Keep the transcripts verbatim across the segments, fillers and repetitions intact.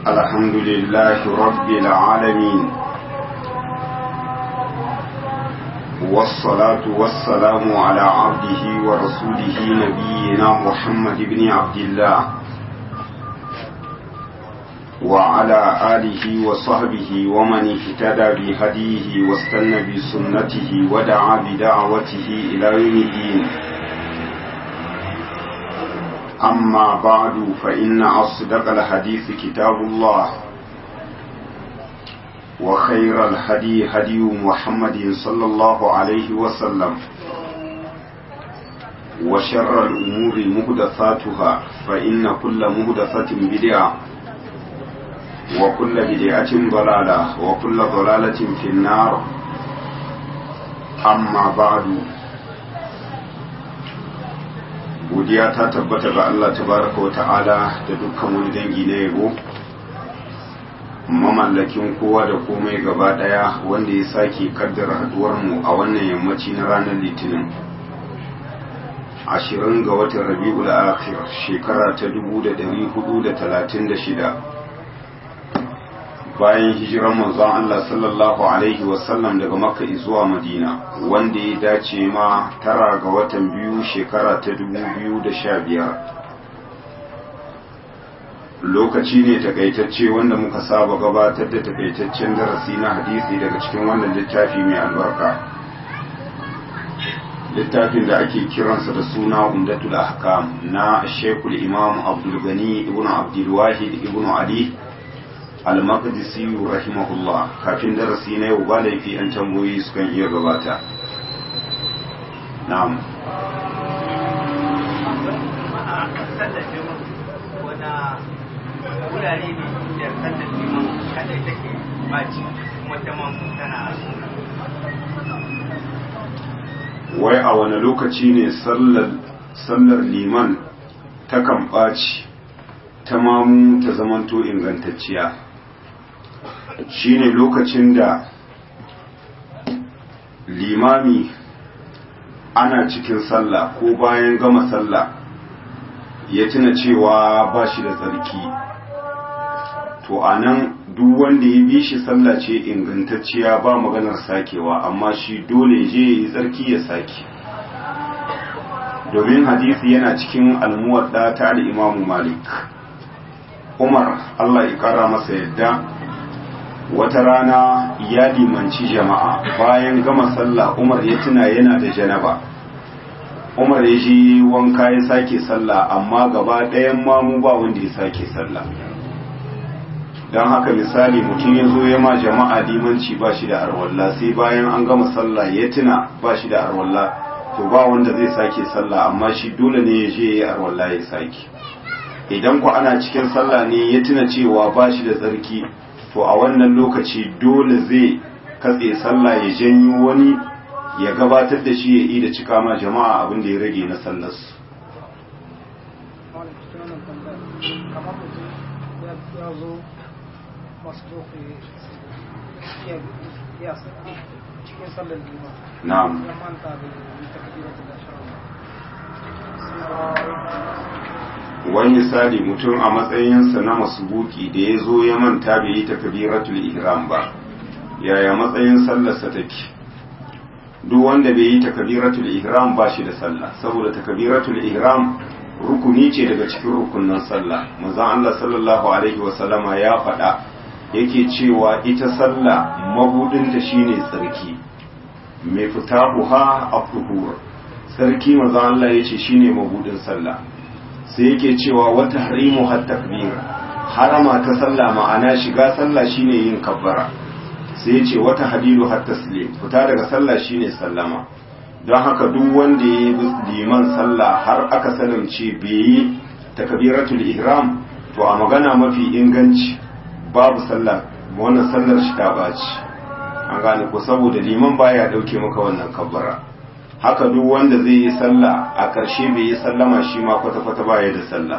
الحمد لله رب العالمين والصلاة والسلام على عبده ورسوله نبينا محمد بن عبد الله وعلى آله وصحبه ومن اهتدى بهديه واستنى بسنته ودعا بدعوته إلى يوم الدين. أما بعد فإن أصدق الحديث كتاب الله وخير الهدي هدي محمد صلى الله عليه وسلم وشر الأمور محدثاتها فإن كل محدثة بدعة وكل بدعة ضلالة وكل ضلالة في النار. أما بعد godiya ta tabbata ga Allah tabaraka wa ta'ala da dukkan wani dangi na yabo, mamallakin kowa da komai gaba daya, wanda ya sake kaddara haduwar mu a wannan yammaci na ranar litinin ashirin ga watan rabi'ul akhir shekara ta dubu da dari hudu da talatin da shida bayan hijiran manzon Allah sallallahu alaihi wasallam daga Makka zuwa Madina, wanda ya dace ma tara ga watan biyu shekara ta dubu biyu da sha biyar. Lokaci ne takaitacce wanda muka saba gabatar da takaitaccen darasi na hadisi daga cikin wannan littafi mai albarka, littafin da ake kiransa da suna Umdatul Ahkam na Sheikhul Imam Abdul Ghani ibn Abdul Wahid ibn Ali al-Maqdisi rahimahullah. Kafin darasi na yau ba laifi an tambayoyi sukan iya gabata. Na'am. Wai a wani lokaci ne sallar liman takan ɓaci ta mamu ta zamanto ingantacciya? Shine lokacin da limami ana cikin sallah ko bayan gama sallah ya tuna cewa ba shi da tsarki, to anan duk wanda ya bi shi sallah ce ingantacciya ba maganar sakewa, amma shi dole je ya yi tsarki ya sake, domin hadisi yana cikin almuwadda ta al-Imam Malik. Umar Allah ya kara masa yadda wata rana ya limanci jama'a, bayan gama sallah Umar ya tuna yana da janaba. Umar ya ji wanka ya sake sallah, amma gaba ɗayan mamu ba wanda ya sake sallah. don haka misali mutum ya zo ya ma jama'a limanci ba shi da arwalla, sai bayan an gama sallah ya tuna ba shi da arwalla, to ba wanda zai sake sallah, amma shi dole ne ya je ya yi arwalla ya sake. Idan ku ana cikin sallah ne ya tuna cewa ba shi da tsarki, to a wannan lokaci dole zai katse sallah ya janyo wani ya gabatar da shi ya yi da cika ma jama'a abin da ya rage na sallarsu. Na'am. Wani misali mutum a matsayinsa na masubuki da ya zo ya manta bai yi takbiratul ihram ba, yaya matsayin sallarsa take? Duk wanda bai yi takbiratul ihram ba shi da sallah, saboda takbiratul ihram rukuni ce daga cikin rukunin sallah. Manzon Allah sallallahu alaihi wasallama ya faɗa, yake cewa ita sallah mabudinta shine tsarki, mai fitahuha afruhur, tsarki manzon Allah yace shine mabudin sallah. Sai yake cewa wata harimu har takbir, harama ta sallah ma'ana shiga sallah shine yin kabbara. Sai yace wata hadilu har taslim, fita daga sallah shine sallama. Don haka duk wanda ya yi liman sallah har aka salamce bai yi takbiratul ihram, to a magana mafi inganci babu sallah, wannan sallar shi ta baci. An gane ko, saboda liman baya dauke maka wannan kabbara. Haka duk wanda zai yi sallah a ƙarshe bai yi sallama, shi ma kwata-kwata baya da sallah.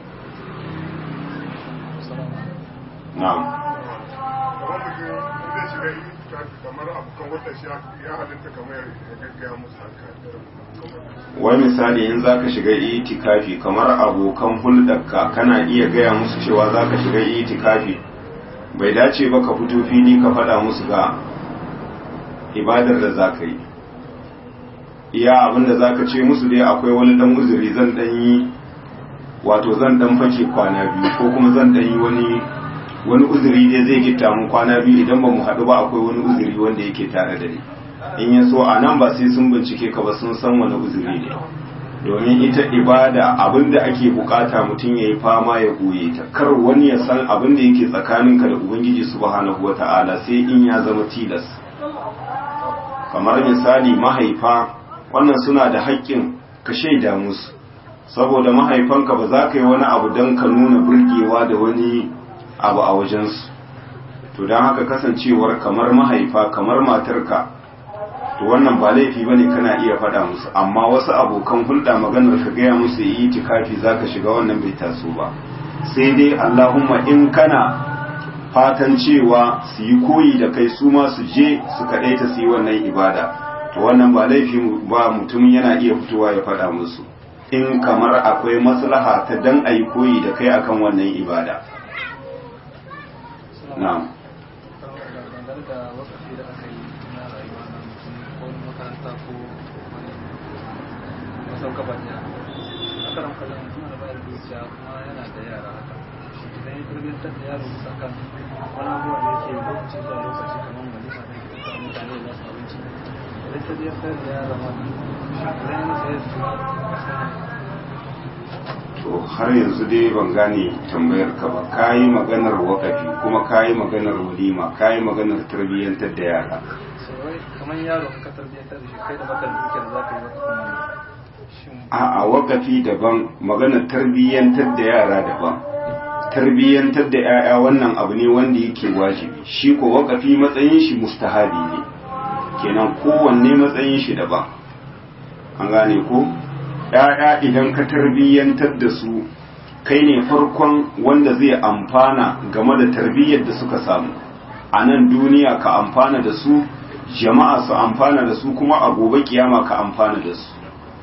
Na'am. shiga itikafi kamar abokan wata shi ya halitta kamar ya gaggaya musu haka. wai misali in zaka shiga itikafi kamar abokan hulɗarka kana iya gaya musu cewa zaka shiga itikafi, bai dace ba ka fito fili ka faɗa musu ga ibadar da zaka yi. iya abinda zaka ce musu dai akwai wani dan uzuri zan dan yi, wato zan dan fake kwana biyu ko kuma zan dan yi wani wani uzuri dai zai gitta mun kwana biyu, idan ba mu haɗu ba akwai wani uzuri wanda yake tare da ni. in ya so a nan ba sai sun bincike ka ba, sun san wani uzuri ne. domin ita ibada abinda ake bukata mutum ya yi fama ya goye ta, kar wani ya san abinda yake tsakaninka da ubangiji subhanahu wata'ala sai in ya zama tilas. kamar misali mahaifa, wannan suna da haƙƙin ka shaida musu, saboda mahaifanka ba za ka yi wani abu don ka nuna burgewa da wani abu a wajensu. to don haka kasancewar kamar mahaifa kamar matarka, to wannan ba laifi ba ne kana iya faɗa musu, amma wasu abokan hulɗa maganar ka gaya musu yi itikafi za ka shiga, wannan bai taso ba. sai dai Allahumma in kana fatan cewa su yi koyi da kai, su ma su je su kaɗaita su yi wannan ibada, to wannan ba laifi ba, mutum yana iya fitowa ya faɗa musu in kamar akwai maslaha ta dan a yi koyi da kai akan wannan ibada. na'am. to har yanzu dai ban gane tambayar ka ba. kayi maganar wakafi kuma kayi maganar walima, kayi maganar tarbiyyantar da yara. kamar yaro ka tarbiyyantar da shi kai da baka dukiyar za ka yi wakafin. a'a wakafi daban, maganar tarbiyyantar da yara daban. tarbiyyantar da 'ya'ya wannan abu ne wanda yake wajibi, shi ko wakafi matsayin shi mustahabi ne, kenan kowanne matsayin shi daban. an gane ko? 'ya'ya idan ka tarbiyyantar da su, kai ne farkon wanda zai amfana game da tarbiyyar da suka samu a nan duniya, ka amfana da su, jama'a su amfana da su, kuma a gobe kiyama ka amfana da su.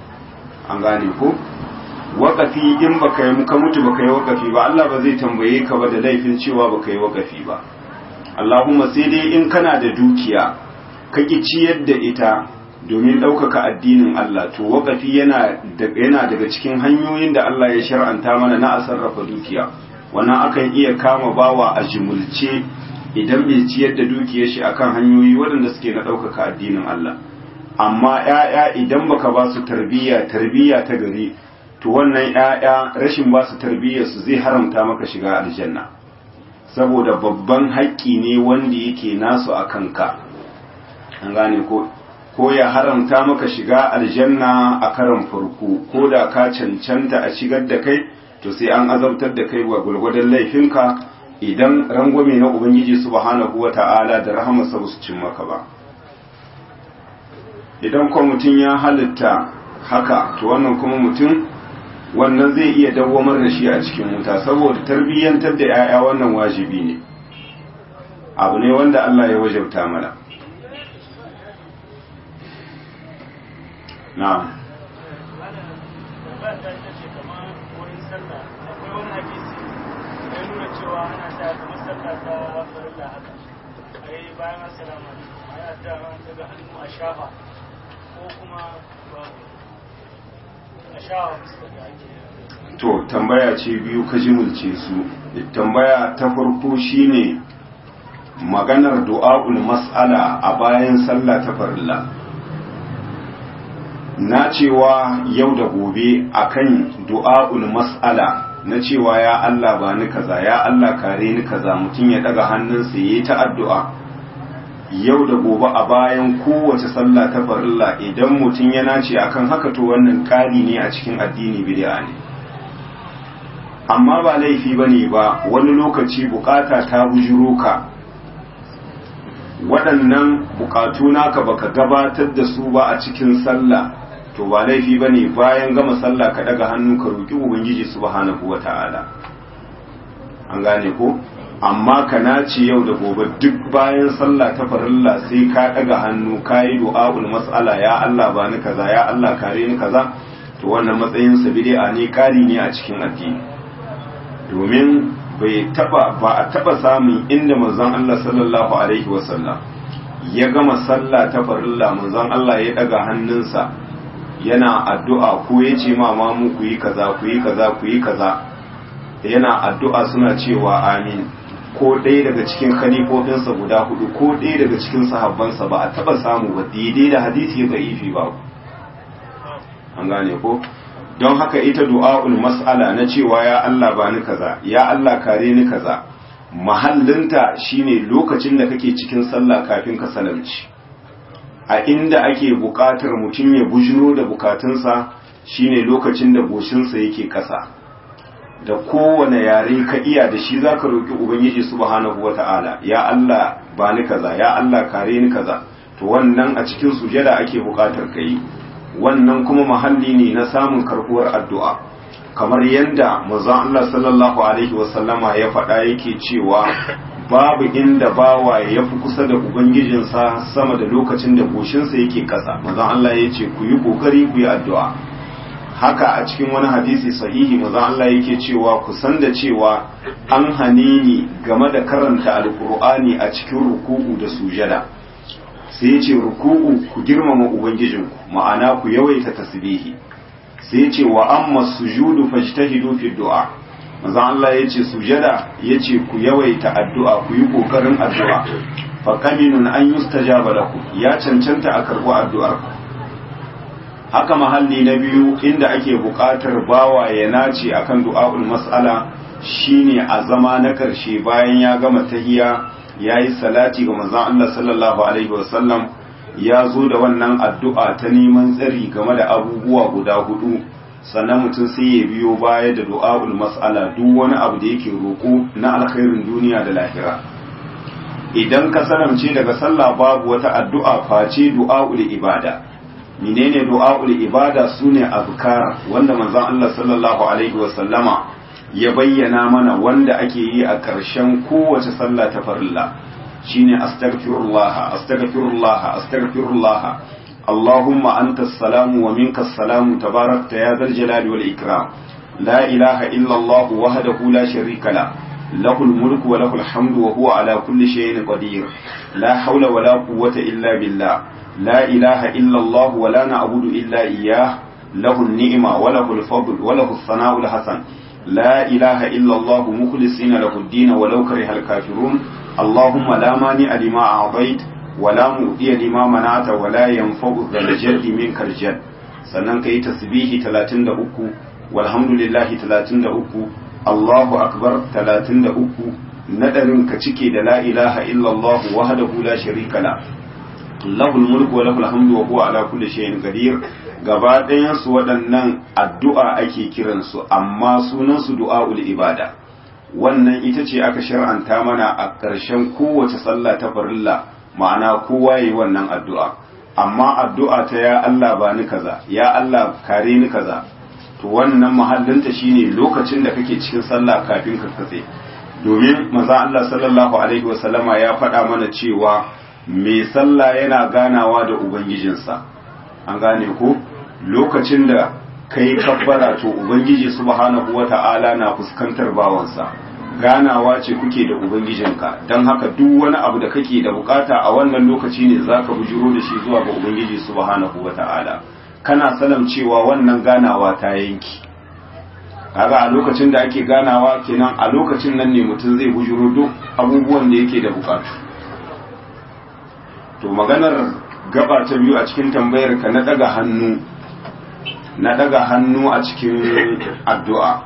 an gane ko? wakafi in baka yi muka mutu baka yi wakafi ba, Allah ba zai tambaye ka ba da laifin cewa baka yi wakafi ba. Allahumma sai dai in kana da dukiya ka ki ciyar da ita domin ɗaukaka addinin Allah, to wakafi yana yana daga cikin hanyoyin da Allah ya shar'anta mana na a sarrafa dukiya. wannan akan iya kama bawa a jimulce idan bai ciyar da dukiyar shi akan hanyoyi waɗanda suke na ɗaukaka addinin Allah. amma ƴaƴa idan baka ba su tarbiyya tarbiyya ta gari, to wannan ƴaƴa rashin ba su tarbiyyar su zai haramta maka shiga aljanna, saboda babban haƙƙi ne wanda yake nasu a kanka. an gane ko ko ya haramta maka shiga aljanna a karan farko, ko da ka cancanta a shigar da kai, to sai an azabtar da kai wa gulgudan laifinka idan rangwame na ubangiji subhanahu wata'ala da rahamarsa ba su cin maka ba. idan kuma mutum ya halitta haka, to wannan kuma mutum wannan zai iya dawwamar da shi a cikin wuta, saboda tarbiyyantar da 'ya'ya wannan wajibi ne, abu ne wanda Allah ya wajabta mana. na'am. To tambaya ce biyu ka jimulce su. Tambaya ta farko shine maganar du'a'ul mas'ala a bayan sallah ta farilla. Na cewa yau da gobe akan du'a'ul mas'ala, na cewa ya Allah ba ni kaza, ya Allah kare ni kaza, mutum ya daga hannunsa yayi ta addu'a yau da gobe a bayan kowace sallah ta farilla. Idan mutum ya nace akan haka, to wannan ƙari ne a cikin addini, bid'a ne. Amma ba laifi bane ba wani lokaci bukata ta bujuro ka, waɗannan bukatu naka baka gabatar da su ba a cikin sallah, to ba laifi bane bayan gama sallah ka daga hannu ka roki ubangiji subhanahu wata'ala. an gane ko amma ka nace yau da gobe duk bayan sallah ta farilla sai ka daga hannu ka yi du'a'ul mas'ala ya Allah ba ni kaza ya Allah kare ni kaza to wannan matsayin sa bid'a ne kari ne a cikin addini domin bai taba ba a taba samun inda manzon Allah sallallahu alaihi wasallam ya gama sallah ta farilla manzon Allah ya daga hannunsa yana addu'a ko ya ce ma mamu ku yi kaza ku yi kaza ku yi kaza yana addu'a suna cewa amin ko ɗaya daga cikin khalifofinsa guda hudu ko ɗaya daga cikin sahabbansa ba a taba samu ba daidai da hadisi ga ifi ba an gane ko don haka ita du'a'ul mas'ala na cewa ya Allah ba ni kaza ya Allah kare ni kaza mahallinta shine lokacin da kake cikin sallah kafin ka salamci a inda ake buƙatar mutum ya bujiro da bukatunsa shine lokacin da goshinsa yake ƙasa da kowane yare ka iya da shi zaka roki ubangiji subhanahu wata'ala ya Allah ba ni kaza ya Allah kare ni kaza to wannan a cikin sujada ake buƙatar kai wannan kuma mahalli ne na samun karbuwar addu'a kamar yadda manzon Allah sallallahu alaihi wasallama ya faɗa yake cewa babu inda bawa ya fi kusa da ubangijinsa sama da lokacin da goshinsa yake ƙasa manzon Allah ya ce ku yi kokari ku yi addu'a haka a cikin wani hadisi sahihi manzon Allah yake cewa ku san da cewa an hane ni game da karanta alqur'ani a cikin ruku'u da sujada sai ya ce ruku'u ku girmama ubangijinku ma'ana ku yawaita tasbihi sai ya ce wa amma sujudu fajtahidu fi du'a manzon Allah ya ce sujada ya ce ku yawaita addu'a ku yi kokarin addu'a fa qaminun an yustajaba lakum ya cancanta a karbu addu'ar haka mahalli na biyu inda ake buƙatar bawa ya nace akan du'a'ul mas'ala shine a zama na karshe bayan ya gama tahiyya yayi salati ga manzon Allah sallallahu alaihi wasallam ya zo da wannan addu'a ta neman tsari game da abubuwa guda hudu sannan mutum sai ya biyo baya da du'a'ul mas'ala duk wani abu da yake roko na alkhairin duniya da lahira idan ka salamce daga sallah babu wata addu'a face du'a'ul ibada menene du'a'ul ibada sune azkar wanda manzon Allah sallallahu alaihi wasallama ya bayyana mana wanda ake yi a ƙarshen kowace sallah ta farilla shine astaghfirullah astaghfirullah astaghfirullah Allahumma antas salamu wa minkas salamu tabarakta ya zal jalali wal ikram la ilaha illa Allah wahdahu la sharika la lahul mulku wa lahul hamdu wa huwa ala kulli shay'in qadir la hawla wa la quwwata illa billah la ilaha illa Allah wa la na'budu illa iyyah lahu an-ni'ma wa lahu al-fadl wa lahu as-sana'u al-hasan لا إله إلا الله مخلصين له الدين ولو كره الكافرون اللهم لا مانع لما أعطيت ولا مؤتي لما منعت ولا ينفع ذا الجد منك الجد sannan ka yi tasbihi talatin da uku walhamdulillahi talatin da uku Allahu akbar talatin da uku nadarin ka cike da la ilaha illallah wahdahu la sharika la lahul mulku wa lahul hamdu wa huwa ala kulli shay'in qadir gaba ɗayan su waɗannan addu'a ake kiran su amma sunan su du'aul ibada wannan ita ce aka shar'anta mana a ƙarshen kowace sallah ta farilla ma'ana kowa yayi wannan addu'a amma addu'a ta ya Allah ba ni kaza ya Allah kare ni kaza to wannan mahallinta shine lokacin da kake cikin sallah kafin ka katse domin manzo Allah sallallahu alaihi wasallama ya faɗa mana cewa mai sallah yana ganawa da ubangijinsa an gane ko lokacin da kai kabbara to ubangiji subhanahu wata'ala na fuskantar bawansa ganawa ce kuke da ubangijinka don haka duk wani abu da kake da bukata a wannan lokaci ne zaka bujuro da shi zuwa ga ubangiji subhanahu wata'ala kana salam cewa wannan ganawa ta yanki kaga a lokacin da ake ganawa kenan a lokacin nan ne mutum zai bujuro duk abubuwan da yake da bukatu to maganar gaba ta biyu a cikin tambayar ka na daga hannu na daga hannu a cikin addu'a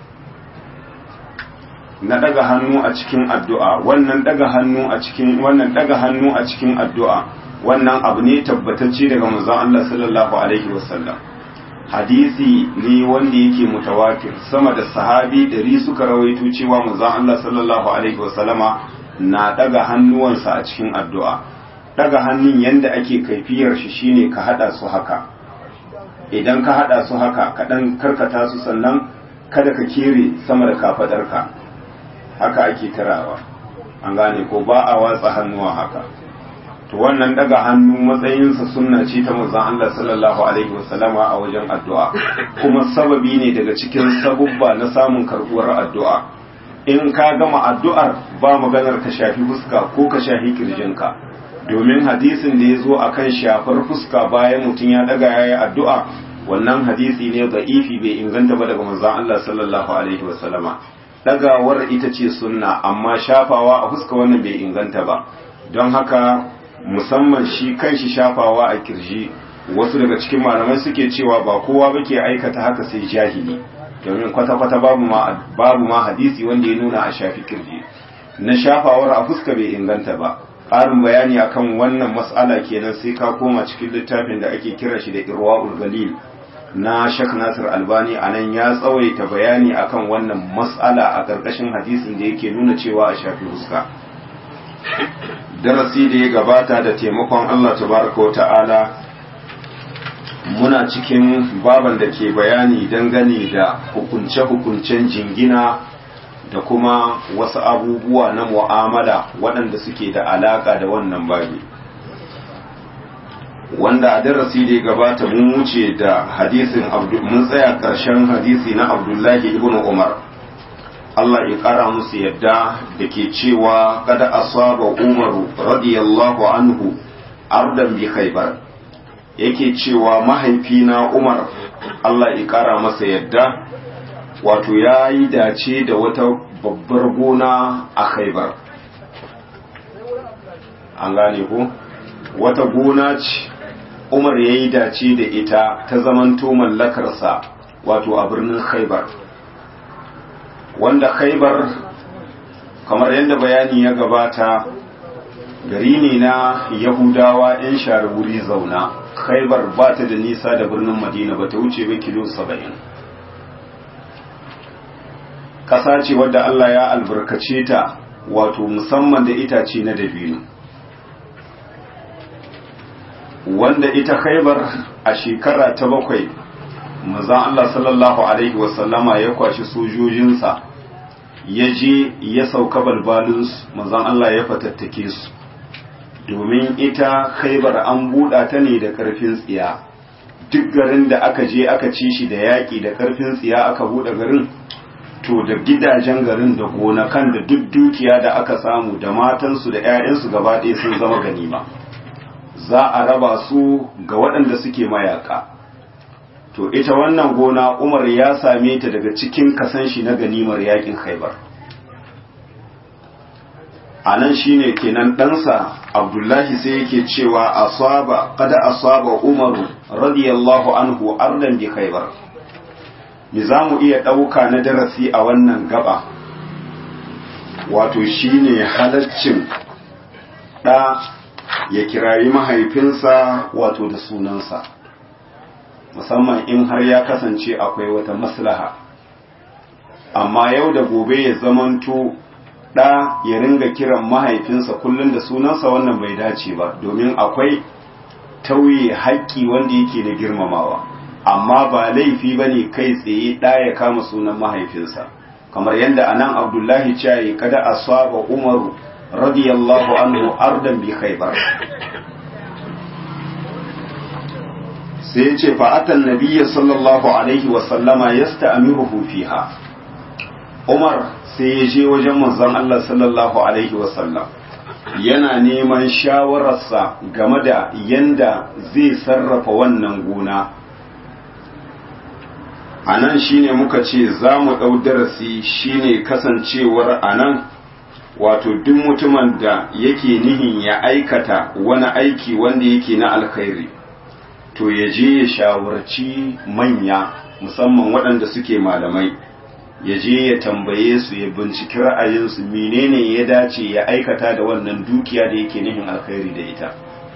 na daga hannu a cikin addu'a wannan daga hannu a cikin wannan daga hannu a cikin addu'a wannan abu ne tabbatacce daga manzon Allah sallallahu alaihi wasallam hadisi ne wanda yake mutawatir sama da sahabi dari suka rawaito cewa manzon Allah sallallahu alaihi wasallama na daga hannuwansa a cikin addu'a daga hannun yanda ake kaifiyar shi shine ka hada su haka idan ka hada su haka ka dan karkata su sannan kada ka kere sama da kafadarka haka ake tarawa, an gane ko ba a watsa hannuwa haka. To wannan daga hannu matsayinsa sunna ce ta manzon Allah sallallahu alaihi wasallama a wajen addu'a, kuma sababi ne daga cikin sabubba na samun karbuwar addu'a. In ka gama addu'ar ba maganar ka shafi fuska ko ka shafi kirjinka, domin hadisin da ya zo akan shafar fuska bayan mutum ya daga yayi addu'a, wannan hadisi ne da'ifi, bai inganta ba daga manzon Allah sallallahu alaihi wasallama. Dagawar ita ce sunna, amma shafawa a fuska wannan bai inganta ba. Don haka musamman shi kanshi shafawa a kirji, wasu daga cikin malamai suke cewa ba kowa ba ke aikata haka sai jahili, domin kwata-kwata babu ma babu ma hadisi wanda ya nuna a shafi kirji. Na shafawar a fuska bai inganta ba. Ƙarin bayani akan wannan mas'ala kenan sai ka koma cikin littafin da ake kira shi da Irwaul Galil na Sheikh Nasir Albani, anan ya tsawaita bayani akan wannan mas'ala a ƙarƙashin hadisin da yake nuna cewa a shafi fuska. Darasi da ya gabata da taimakon Allah tabaraka wa ta'ala muna cikin baban da ke bayani dangane da hukunce-hukuncen jingina da kuma wasu abubuwa na mu'amala waɗanda suke da alaƙa da wannan babi, wanda a darasi da ya gabata mun wuce da hadisin mun tsaya ƙarshen hadisi na Abdullahi ibn Umar, Allah ya ƙara musu yadda, da ke cewa kada asaba Umaru radiyallahu anhu ardan bi Khaybar, yake cewa mahaifina Umar Allah ya ƙara masa yadda, wato ya yi dace da wata babbar gona a Khaybar. An gane ko? Wata gona ce Umar ya yi dace da ita ta zamanto mallakarsa, wato a birnin Khaybar. Wanda Khaybar, kamar yadda bayani ya gabata, gari ne na Yahudawa 'yan share wuri zauna. Khaybar ba ta da nisa da birnin Madina, ba ta wuce ba kilo saba'in. Ƙasa ce wadda Allah ya albarkace ta, wato musamman da itace na dabino. Wanda ita Khaybar a shekara ta bakwai, manzon Allah sallallahu alaihi wasallama ya kwashi sojojinsa, ya je ya sauka balbalinsu, manzon Allah ya fatattake su, domin ita Khaybar an buɗa ta ne da ƙarfin tsiya. Duk garin da aka je aka ci shi da yaƙi da ƙarfin tsiya aka buɗe garin, to da gidajen garin da gonakan da duk dukiya da aka samu da matansu da 'ya'yansu gaba ɗaya sun zama ganima, za a raba su ga waɗanda suke mayaka. To ita wannan gona Umar ya same ta daga cikin kasan shi na ganimar yakin Khaybar. A nan shine kenan ɗansa Abdullahi sai yake cewa asaba kada asaba Umaru radiyallahu anhu ardan bi Khaybar. Me za mu iya ɗauka na darasi a wannan gaba, wato shine halaccin ɗa ya kirayi mahaifinsa wato da sunansa, musamman in har ya kasance akwai wata maslaha. Amma yau da gobe ya zamanto ɗa ya ringa kiran mahaifinsa kullum da sunansa, wannan bai dace ba, domin akwai tauye haƙƙi wanda yake na girmamawa. Amma ba laifi ba ne kai tsaye ɗa ya kama sunan mahaifinsa, kamar yadda anan Abdullahi ce kada asaba Umaru radiyallahu anhu ardan bi Khaybar. Sai ce fa'atan nabiyya sallallahu alaihi wa sallama yasta'miruhu fiha. Umar sai ya je wajen manzon Allah sallallahu alaihi wa sallam, yana neman shawararsa game da yanda zai sarrafa wannan gona. A nan shi ne muka ce za mu ɗau darasi shi ne kasancewar a nan, wato duk mutumin da yake nihin ya aikata wani aiki wanda yake na alkhairi, to ya je ya shawarci manya, musamman waɗanda suke malamai, ya je ya tambaye su, ya binciki ra'ayinsu menene ya dace ya aikata da wannan dukiya da yake nihin alkhairi da ita.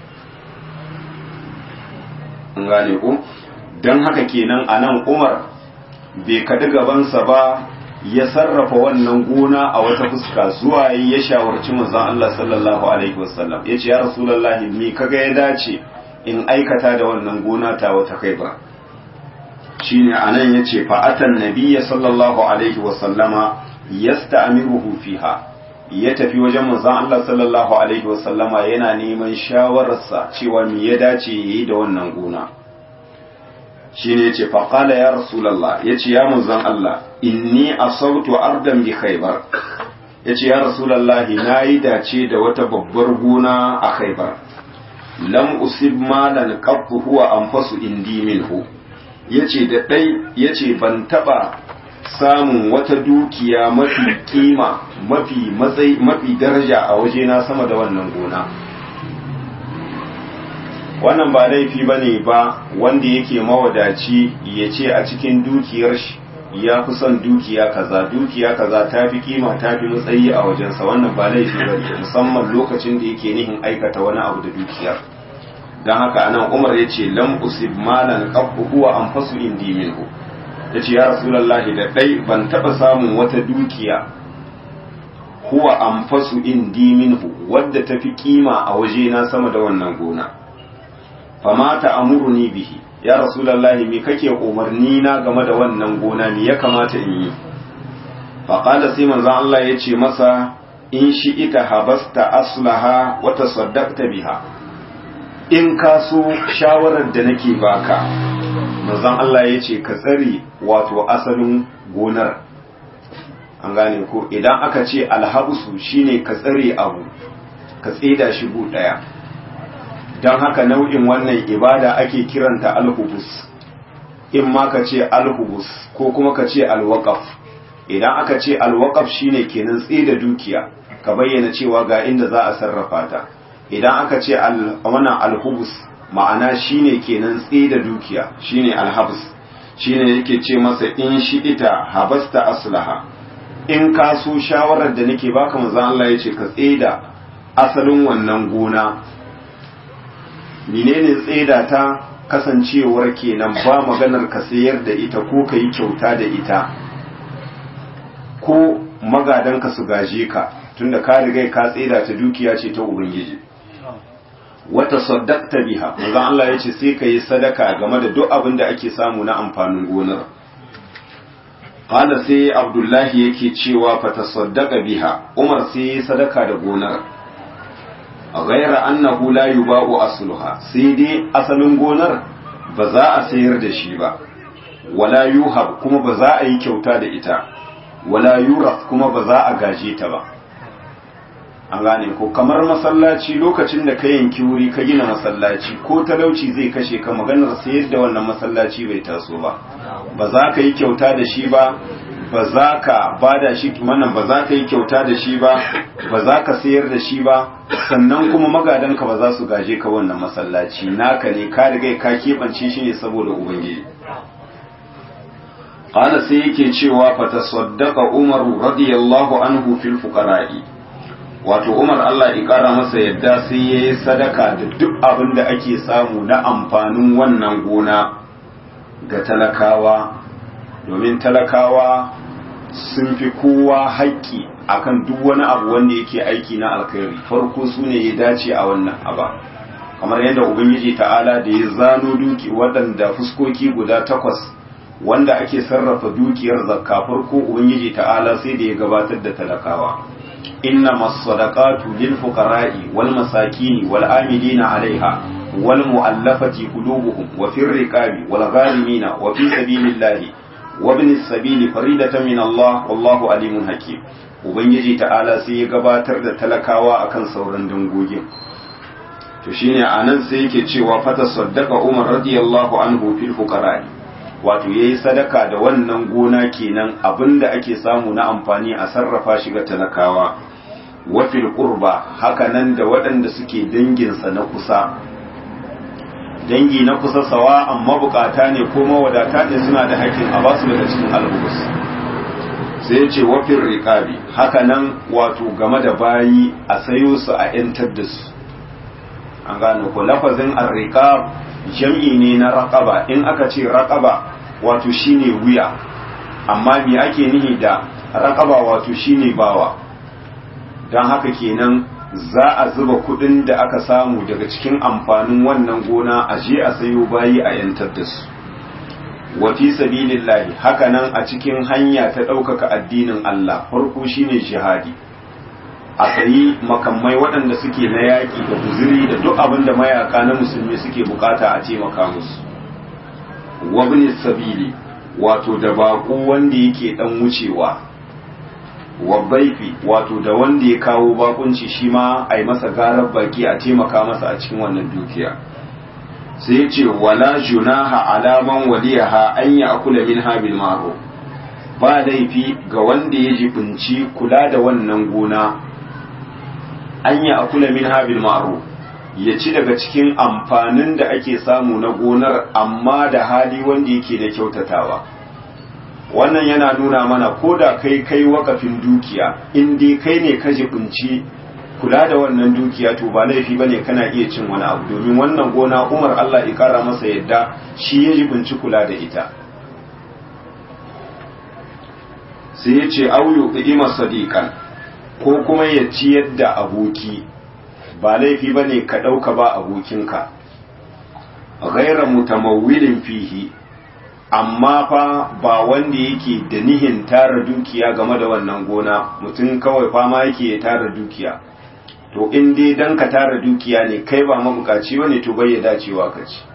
An gane ku? Don haka kenan a nan Umar bai kaɗi gabansa ba, ya sarrafa wannan gona a wata fuska, zuwa ya shawarci manzon Allah sallallahu alaihi wasallam, ya ce ya Rasulullahi me kaga ya dace in aikata da wannan gona ta wata kai ba. Shine anan yace fa atan nabiyya sallallahu alaihi wasallama yasta'miruhu fiha ya tafi wajen manzon Allah sallallahu alaihi wasallama yana neman shawararsa cewa me ya dace yayi da wannan gona shine yace fa qala ya rasulullah yace ya manzon Allah inni asawtu ardan bi khaybar yace ya rasulullah nayi dace da wata babbar gona a khaybar lam usib malan qattu huwa anfasu indi minhu yace da dai yace ban taba samun wata dukiya mafi kima mafi matsayi mafi daraja a waje na sama da wannan gona wannan ba laifi bane ba wanda yake mawadaci yace a cikin dukiyar shi ya fi son dukiya kaza dukiya kaza ta fi kima ta fi matsayi a wajensa wannan ba laifi bane musamman lokacin da yake nihin aikata wani abu da dukiyar dan haka anan Umar yace lam usib malan qabbu huwa anfasu indi minhu yace ya rasulullahi da dai ban taba samun wata dukiya huwa anfasu indi minhu wadda tafi kima a waje na sama da wannan gona fama ta amuruni bihi ya rasulullahi me kake umarni na game da wannan gona me ya kamata in yi fa qala sai manzon Allah yace masa in shi ita habasta aslaha wa tasaddaqta biha in ka so shawarar da nake baka manzon Allah yace ka tsare wato asalin gonar an gane ko idan aka ce alhabsu shine ka tsare abu ka tsida shi gu daya don haka nau'in wannan ibada ake kiranta alhubus in ma ka ce alhubus ko kuma ka ce alwaqaf idan aka ce alwaqaf shine kenan tsida dukiya ka bayyana cewa ga inda za a sarrafa ta idan aka ce wannan alhubus ma'ana shine kenan tsida dukiya shine alhabs shine yake ce masa in shi ita habasta aslaha in ka so shawarar da nake baka manzo Allah yace ka tsida asalin wannan gona menene tsida ta kasancewar kenan ba maganar ka sayar da ita ko ka yi kyauta da ita ko magadanka su gaje ka tunda ka riga ka tsida ta dukiya ce ta ubangiji wata saddaqta biha manzo Allah yace sai ka yi sadaka game da duk abin da ake samu na amfanin gonar qala sai Abdullahi yake cewa fa tasaddaqa biha Umar sai sadaka da gonar ghaira annahu la yuba'u asluha sai dai asalin gonar ba za a sayar da shi ba wala yuhab kuma ba za a yi kyauta da ita wala yuraf kuma ba za a gaje ta ba an gane ko kamar masallaci lokacin da ka yanki wuri ka gina masallaci ko talauci zai kashe ka maganar sayar da wannan masallaci bai taso ba ba za ka yi kyauta da shi ba ba za ka bada shi wannan ba za ka yi kyauta da shi ba ba za ka sayar da shi ba sannan kuma magadanka ba za su gaje ka wannan masallaci naka ne ka riga ka keɓance shi ne saboda ubangiji qala sai yake cewa fa tasaddaqa Umar radiyallahu anhu fil fuqara'i wato Umar Allah ya kara masa yadda sai yayi sadaka da duk abin da ake samu na amfanin wannan gona ga talakawa domin talakawa sun fi kowa haƙƙi akan duk wani abu wanda yake aiki na alkhairi farko su ne ya dace a wannan aba kamar yadda ubangiji ta'ala da ya zano duki waɗanda fuskoki guda takwas wanda ake sarrafa dukiyar zakka farko ubangiji ta'ala sai da ya gabatar da talakawa inna masadaqatu lil fuqara'i wal masakin wal amilina 'alayha wal mu'allafati qulubuhum wa fir riqabi wal gharimina wa fi sabilillahi wa ibn as-sabili faridatan min Allah wallahu alimun hakim ubangiji ta'ala sai ya gabatar da talakawa akan sauran dangogin to shine anan sai yake cewa fata saddaqa Umar radiyallahu anhu fil fuqara'i wato yayi sadaka da wannan gona kenan abinda ake samu na amfani a sarrafa shi ga talakawa wa fil qurba haka nan da waɗanda suke danginsa na kusa dangi na kusa sawa amma bukata ne ko mawadata ne suna da haƙƙin a basu daga cikin albus sai ce wafin riƙabi haka nan wato game da bayi a sayo su a ‘yantar da su an gano ko lafazin arriƙab jam'i ne na raƙaba in aka ce raƙaba wato shine wuya amma me ake nihi da raƙaba wato shine bawa don haka kenan za a zuba kudin da aka samu daga cikin amfanin wannan gona a je a sayo bayi a yantar da su wa fi sabilillahi hakanan a cikin hanya ta ɗaukaka addinin Allah farko shine jihadi a sayi makamai waɗanda suke na yaƙi da guzuri da duk abin da mayaka na musulmi suke bukata a taimaka musu wabni sabili wato da baƙo wanda yake ɗan wucewa wabbaifi wato da wanda ya kawo bakunci shi ma a yi masa garar baki a taimaka masa a cikin wannan dukiya sai ya ce wala junaha alaman waliyaha an ya akula min habil maro ba laifi ga wanda ya jibinci kula da wannan gona an ya akula min habil maro ya ci daga cikin amfanin da ake samu na gonar amma da hali wanda yake na kyautatawa wannan yana nuna mana ko da kai kai wakafin dukiya in dai kai ne ka jibinci kula da wannan dukiya to ba laifi bane kana iya cin wani abu domin wannan gona Umar Allah ya kara masa yadda shi ya jibinci kula da ita sai ya ce auyu qima sadiqan ko kuma ya ci yadda aboki ba laifi bane ka dauka ba abokinka ghayra mutamawwilin fihi amma fa ba wanda yake da nihin tara dukiya game da wannan gona mutum kawai fama yake ya tara dukiya to in dai dan ka tara dukiya ne kai ba mabukaci bane to bai ya dacewa ka ci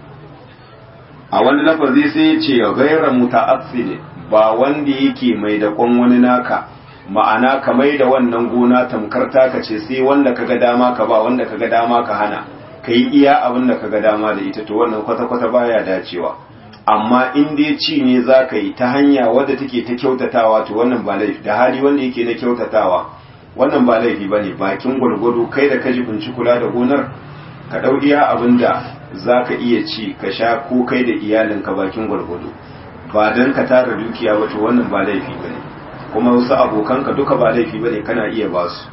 a wani lafazi sai ya ce ghayra muta'affil ba wanda yake mai da kon wani naka ma'ana ka mai da wannan gona tamkar taka ce sai wanda kaga dama ka ba wanda kaga dama ka hana kai iya abin da kaga dama da ita to wannan kwata kwata baya dacewa amma in dai ci ne za ka yi ta hanya wadda take ta kyautatawa to wannan ba laifi da hali wanda yake na kyautatawa wannan ba laifi ba ne bakin gwargwado kai da ka jibinci kula da gonar ka ɗau iya abin da za ka iya ci ka sha ko kai da iyalinka bakin gwargwado ba don ka tara dukiya ba to wannan ba laifi ba ne kuma wasu abokanka duka ba laifi ba ne kana iya ba su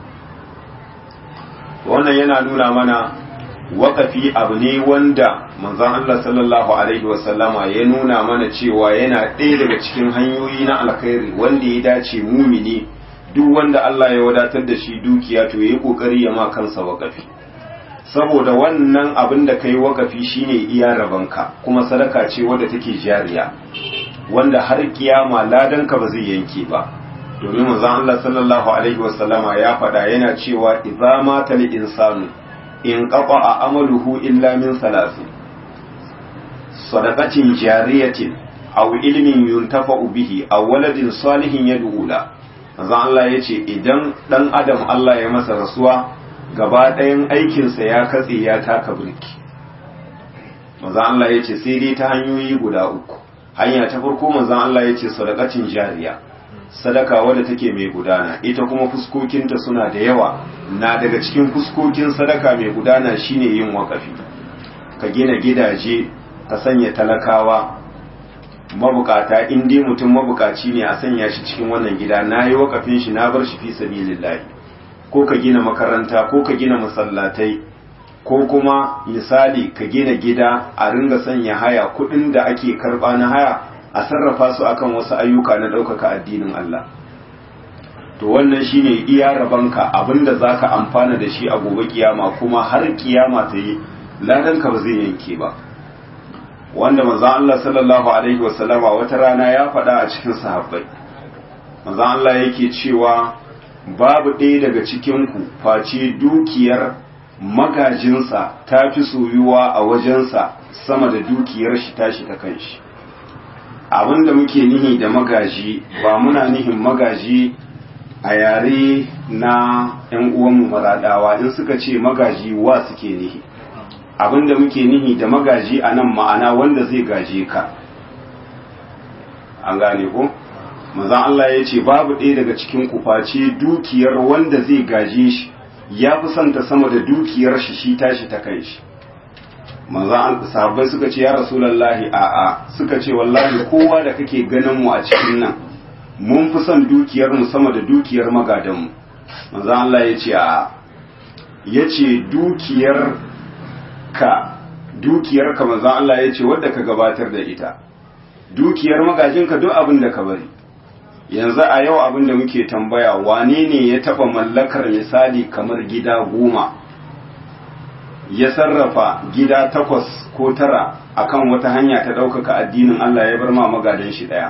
wannan yana nuna mana waƙafi abu ne wanda manzon Allah sallallahu alaihi wasallama ya nuna mana cewa yana ɗaya daga cikin hanyoyi na alkhairi wanda ya dace mumini duk wanda Allah ya wadatar da shi dukiya to yayi kokari ya ma kansa waƙafi saboda wannan abin da kai waƙafi shine iya rabanka kuma sadaka ce wadda take jariya wanda har kiyama ladanka ba zai yanke ba domin manzon Allah sallallahu alaihi wasallama ya faɗa yana cewa idza mata al insanu in ƙaƙa a amaluhu illa min salasi sadaqatin jariyatin aw ilmin yuntafa'u bihi aw waladin salihin yad'u la manzo Allah yace idan dan adam Allah ya masa rasuwa gaba ɗayan aikin sa ya katse ya taka burki manzo Allah yace sai dai ta hanyoyi guda uku hanya ta farko manzo Allah yace sadaqatin jariya sadaka wadda take mai gudana ita kuma fuskokinta suna da yawa na daga cikin fuskokin sadaka mai gudana shine yin wakafi ka gina gidaje ka sanya talakawa mabukata in dai mutum mabukaci ne a sanya shi cikin wannan gida na yi wakafin shi na bar shi fi sabilillahi ko ka gina makaranta ko ka gina masallatai ko kuma misali ka gina gida a ringa sanya haya kudin da ake karba na haya a sarrafa su akan wasu ayyuka na ɗaukaka addinin Allah to wannan shine iya rabanka abinda zaka amfana da shi a gobe kiyama kuma har kiyama ta yi ladanka ba zai yanke ba wanda manzon Allah sallallahu alaihi wasallama wata rana ya faɗa a cikin sahabbai manzon Allah yake cewa babu ɗaya daga cikin ku face dukiyar magajinsa ta fi soyuwa a wajensa sama da dukiyar shi tashi ta kanshi abinda muke nihi da magaji ba muna nihin magaji a yare na ‘yan uwanmu maradawa in suka ce magaji wa suke nihi abinda muke nihi da magaji a nan ma'ana wanda zai gaje ka an gane ko mazan Allah ya ce babu ɗaya daga cikin kuface dukiyar wanda zai gaje shi ya fi santa sama da dukiyar shi shi tashi ta kai shi manzan sahabbai suka ce ya rasulullahi a'a suka ce wallahi kowa da kake ganin mu a cikin nan mun fi son dukiyar mu sama da dukiyar magadan mu manzan Allah ya ce a'a yace dukiyar ka dukiyar ka manzan Allah ya ce wadda ka gabatar da ita dukiyar magajin ka duk abin da ka bari yanzu a yau abin da muke tambaya wane ne ya taba mallakar misali kamar gida goma ya sarrafa gida takwas ko tara akan wata hanya ta ɗaukaka addinin Allah ya bar ma magadan shi ɗaya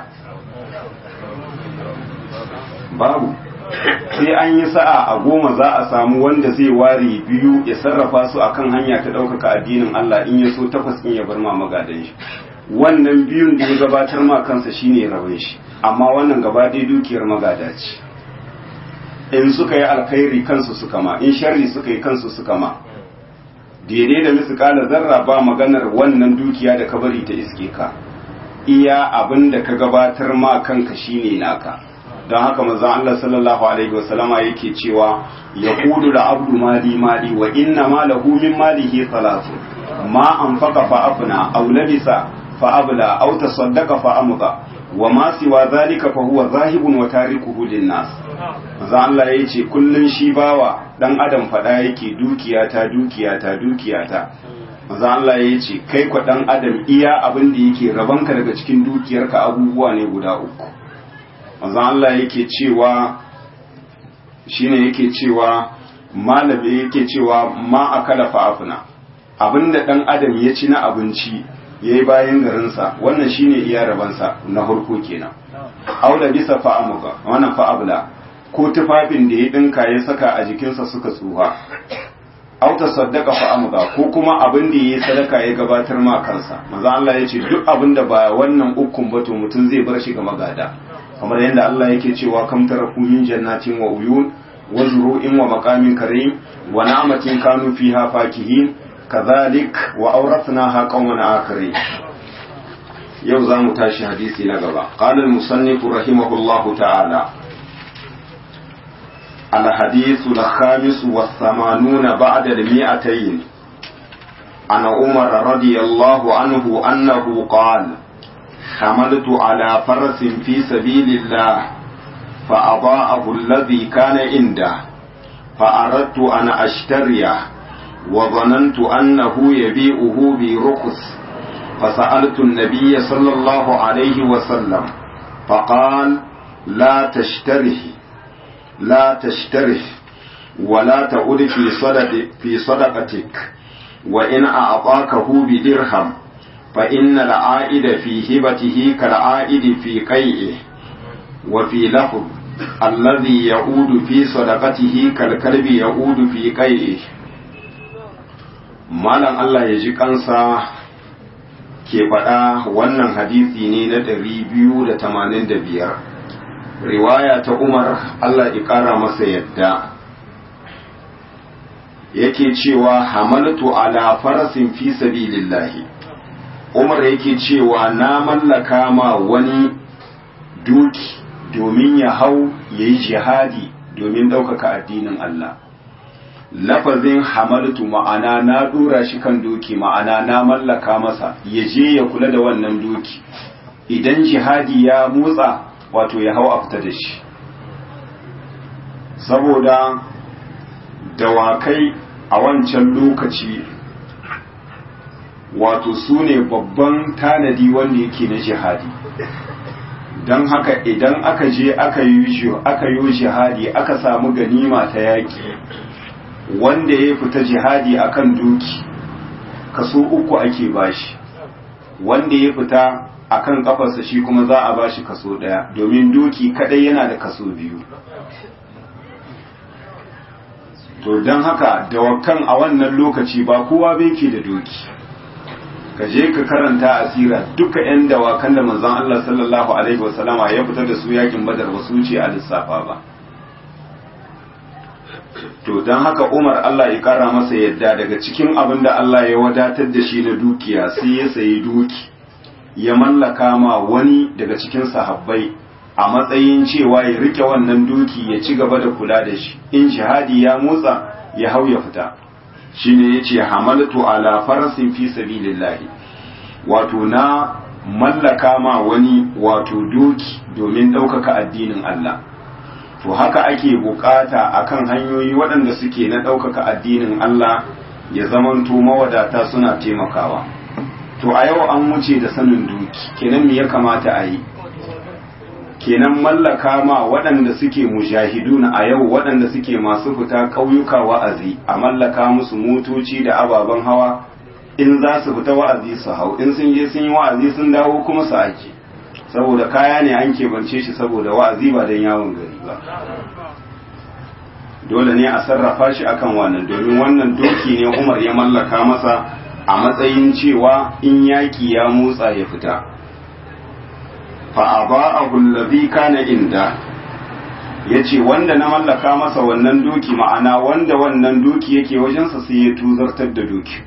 babu sai an yi sa'a a goma za a samu wanda zai ware biyu ya sarrafa su akan hanya ta ɗaukaka addinin Allah in ya so takwas in ya bar ma magadan shi wannan biyun da ya gabatar ma kansa shine rabin shi amma wannan gaba ɗaya dukiyar magada ce in suka yi alkhairi kansu suka ma in sharri suka yi kansu suka ma daidai da misƙala zarra ba maganar wannan dukiya da ka bari ta iske ka iya abin da ka gabatar ma kanka shine naka don haka manzon Allah sallallahu alaihi wasallama yake cewa yaqulu da abdu mali mali wa inna ma lahu min malihi salatu ma anfaqa fa afna aw labisa fa abla aw tasaddaqa fa amda wa ma siwa zalika fa huwa zahibun wa tarikuhu lin-nas manzon Allah yace kullun shi bawa dan adam fada yake dukiyata dukiyata dukiyata manzon Allah yace kai ko dan adam iya abin da yake rabanka daga cikin dukiyarka abubuwa ne guda uku manzon Allah yake cewa shine yake cewa malami yake cewa ma akala fa'afuna abinda dan adam ya ci na abinci yayi bayan garinsa wannan shine iya rabansa na harko kenan aula bisa fa'amuka wannan fa'abla ko tufafin da ya dinka ya saka a jikinsa suka tsuha auta saddaka fa'amuka ko kuma abin da yayi sadaka ya gabatar ma kansa manzon Allah yace duk abinda ba wannan ukun ba to mutun zai bar shi ga magada kamar yadda Allah yake cewa kam taraku min jannatin wa uyun wa zuru'in wa maqamin karim wa na'matin kanu fiha fakihin kadhalik wa awrathnaha qauman akharin yau zamu tashi hadisi na gaba qala al-musannif rahimahullahu ta'ala al-hadith al-khamis wa thamanuna ba'da al-mi'atayn ana umar radiyallahu anhu annahu qala حملت على فرس في سبيل الله فأضاءه الذي كان عنده فأردت أن أشتريه وظننت أنه يبيعه برخص فسألت النبي صلى الله عليه وسلم فقال لا تشتره لا تشتره ولا تعد في صدق في صدقتك وإن أعطاكه بدرهم فإن العائد في هبته كالعائد في قيئه وفي لفظ الذي يعود في صدقته كالكلب يعود في قيئه malam Allah ya ji kansa ke faɗa wannan hadisi ne na ɗari biyu da tamanin da biyar riwaya ta Umar Allah ya ƙara masa yadda yake cewa hamaltu ala farasin fi sabilillahi Umar yake cewa na mallaka ma wani duki domin ya hau ya yi jihadi domin ɗaukaka addinin Allah. Lafazin hamaltu ma'ana na ɗora shi kan doki ma'ana na mallaka masa ya je ya kula da wannan doki. Idan jihadi ya motsa wato ya hau a fita da shi. Saboda dawakai a wancan lokaci wato su ne babban tanadi wanda yake na jihadi don haka idan aka je aka yi aka yi jihadi aka samu ganima ta yaki wanda ya fita jihadi akan doki kaso uku ake bashi wanda ya fita akan kafarsa shi kuma za a bashi kaso daya domin doki kadai yana da kaso biyu to don haka dawakan a wannan lokaci ba kowa bai ke da doki ka je ka karanta asira duka yan dawakan da manzon Allah sallallahu alaihi wasallama ya fita da su yakin badar ba su ce a lissafa ba to don haka Umar Allah ya kara masa yadda daga cikin abin da Allah ya wadatar da shi na dukiya sai ya sayi duki ya mallaka ma wani daga cikin sahabbai a matsayin cewa ya rike wannan duki ya ci gaba da kula da shi in jihadi ya motsa ya hau ya fita shine yace hamaltu ala farasin fi sabilillahi wato na mallaka ma wani wato doki domin ɗaukaka addinin Allah to haka ake bukata akan hanyoyi waɗanda suke na ɗaukaka addinin Allah ya zamanto mawadata suna taimakawa to a yau an wuce da sanin doki kenan me ya kamata a yi kenan mallaka ma waɗanda suke mujahiduna a yau waɗanda suke masu fita ƙauyuka wa'azi a mallaka musu motoci da ababen hawa in za su fita wa'azi su hau in sun je sun yi wa'azi sun dawo kuma su ake saboda kaya ne an keɓance shi saboda wa'azi ba don yawon gari ba dole ne a sarrafa shi akan wannan domin wannan doki ne Umar ya mallaka masa a matsayin cewa in yaƙi ya motsa ya fita fa'aba'ahu allazi kana inda yace wanda na mallaka masa wannan doki ma'ana wanda wannan doki yake wajensa sai ya tuzartar da doki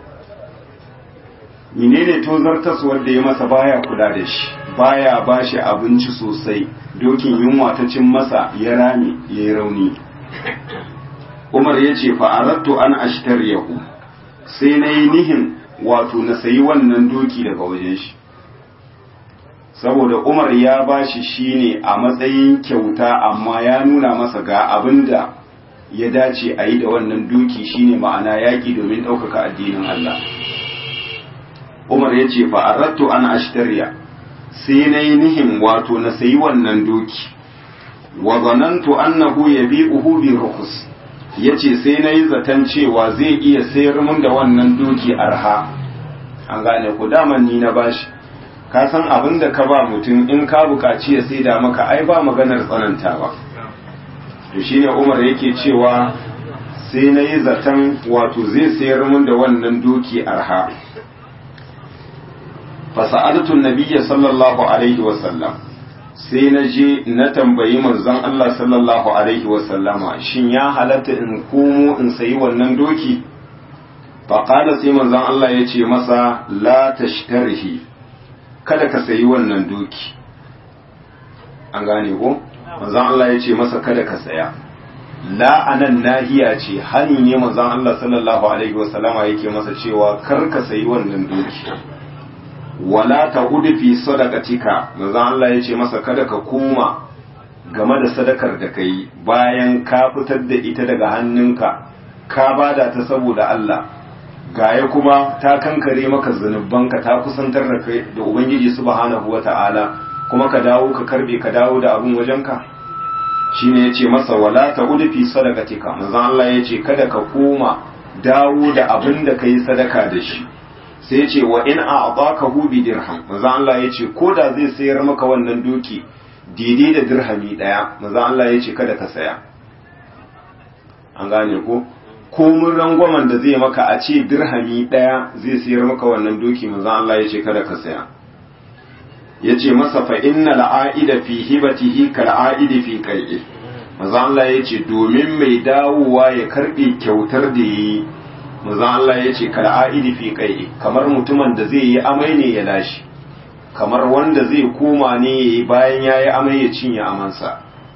menene tuzartas wanda ya masa baya kula da shi baya bashi abinci sosai dokin yunwa ta cin masa ya rame yayi rauni Umar yace fa aradtu an ashtariyahu sai nayi nihin wato na sayi wannan doki daga wajen shi saboda Umar ya bashi shine a matsayin kyauta amma ya nuna masa ga abinda ya dace a yi da wannan doki shine ma'ana yaki domin ɗaukaka addinin Allah Umar ya ce fa'arattu an ashtariya sai na yi nihin wato na sayi wannan doki wa zanantu annahu yabi'uhu bi rukhus yace sai na yi zaton cewa zai iya sayar mun da wannan doki arha an gane ku daman ni na bashi ka san abin da ka ba mutum in ka buƙaci ya sai da maka ai ba maganar tsanantawa to shine Umar yake cewa sai na yi zaton wato zai sayar mun da wannan doki arha fasa'adatu nabiyya sallallahu alaihi wasallam sai na je na tambayi manzon Allah sallallahu alaihi wasallama shin ya halatta in komo in sayi wannan doki faqala sai manzon Allah ya ce masa la tashtarihi kada ka sayi wannan doki an gane ko manzon Allah ya ce masa kada ka saya la anan nahiya ce hani ne manzon Allah sallallahu alaihi wasallama yake masa cewa kar ka sayi wannan doki wala ta hudu fi sadaqatika manzo Allah ya ce masa kada ka koma game da sadakar da kai bayan ka fitar da ita daga hannunka ka bada ta saboda Allah gaya kuma ta kankare maka zanubanka ta kusantar da kai da ubangiji subhanahu wata'ala kuma ka dawo ka karbe ka dawo da abun wajenka shine yace masa wala ta hudu fi sadaqatika manzo Allah ya ce kada ka koma dawo da abin da kai sadaka da shi sai ce wa in a baka hubi dirham maza Allah ya ce ko da zai sayar maka wannan doki daidai da dirhami daya maza Allah ya ce kada ka saya an gane ko komun rangwamen da zai maka a ce dirhami daya zai sayar maka wannan doki maza Allah ya ce kada ka saya ya ce masa fa inna la'aida fi hibatihi kal a'idi fi qai'i maza Allah ya ce domin mai dawowa ya karbe kyautar da yi maza Allah ya ce kal'a'idi fi kai kamar mutumin da zai yi amai ne ya lashi kamar wanda zai koma ne ya yi bayan ya yi amai ya cinye amansa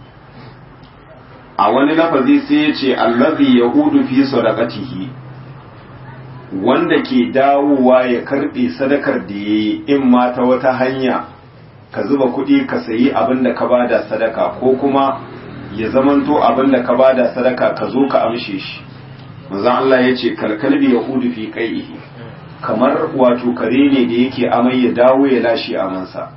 a wani lafazi sai ya ce allazi yahudu fi sadaqatihi wanda ke dawowa ya karbe sadakar da yayi in ma ta wata hanya ka zuba kuɗi ka sayi abin da ka bada sadaka ko kuma ya zamanto abin da ka bada sadaka ka zo ka amshe shi manzo Allah ya ce kalkalbi ya hudu fi qaihi kamar wato kare ne da yake amai ya dawo ya lashe amansa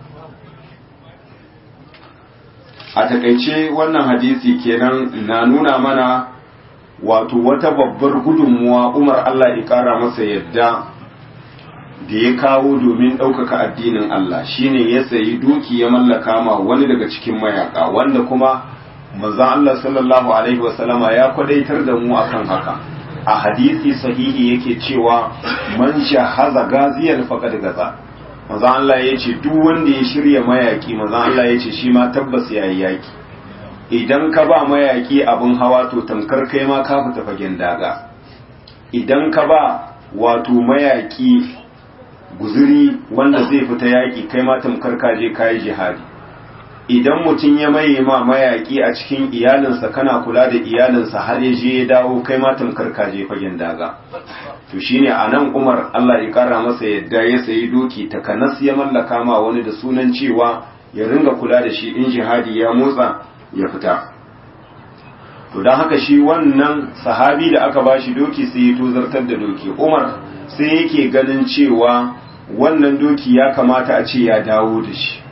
a takaice wannan hadisi kenan na nuna mana wato wata babbar gudunmuwa Umar Allah ya kara masa yadda da ya kawo domin ɗaukaka addinin Allah shine ya sayi duki ya mallaka ma wani daga cikin mayaka wanda kuma manzo Allah sallallahu alaihi wasallama ya kwadaitar da mu akan haka a hadisi sahihi yake cewa man shahaza gaziyar faqad gaza manzo Allah yace duk wanda ya shirya mayaki manzo Allah yace shi ma tabbas yayi yaki idan ka ba mayaki abin hawa to tamkar kai ma ka fita fagen daga idan ka ba wato mayaki guzuri wanda zai fita yaki kai ma tamkar ka je kai jihadi idan mutum ya maye ma mayaki a cikin iyalinsa kana kula da iyalinsa har ya je ya dawo kai ma tamkar ka je fagen daga to shine anan Umar Allah ya kara masa yadda ya sayi doki takanas ya mallaka ma wani da sunan cewa ya ringa kula da shi in jihadi ya motsa ya fita to dan haka shi wannan sahabi da aka bashi doki sai ya tozartar da doki Umar sai yake ganin cewa wannan doki ya kamata a ce ya dawo da shi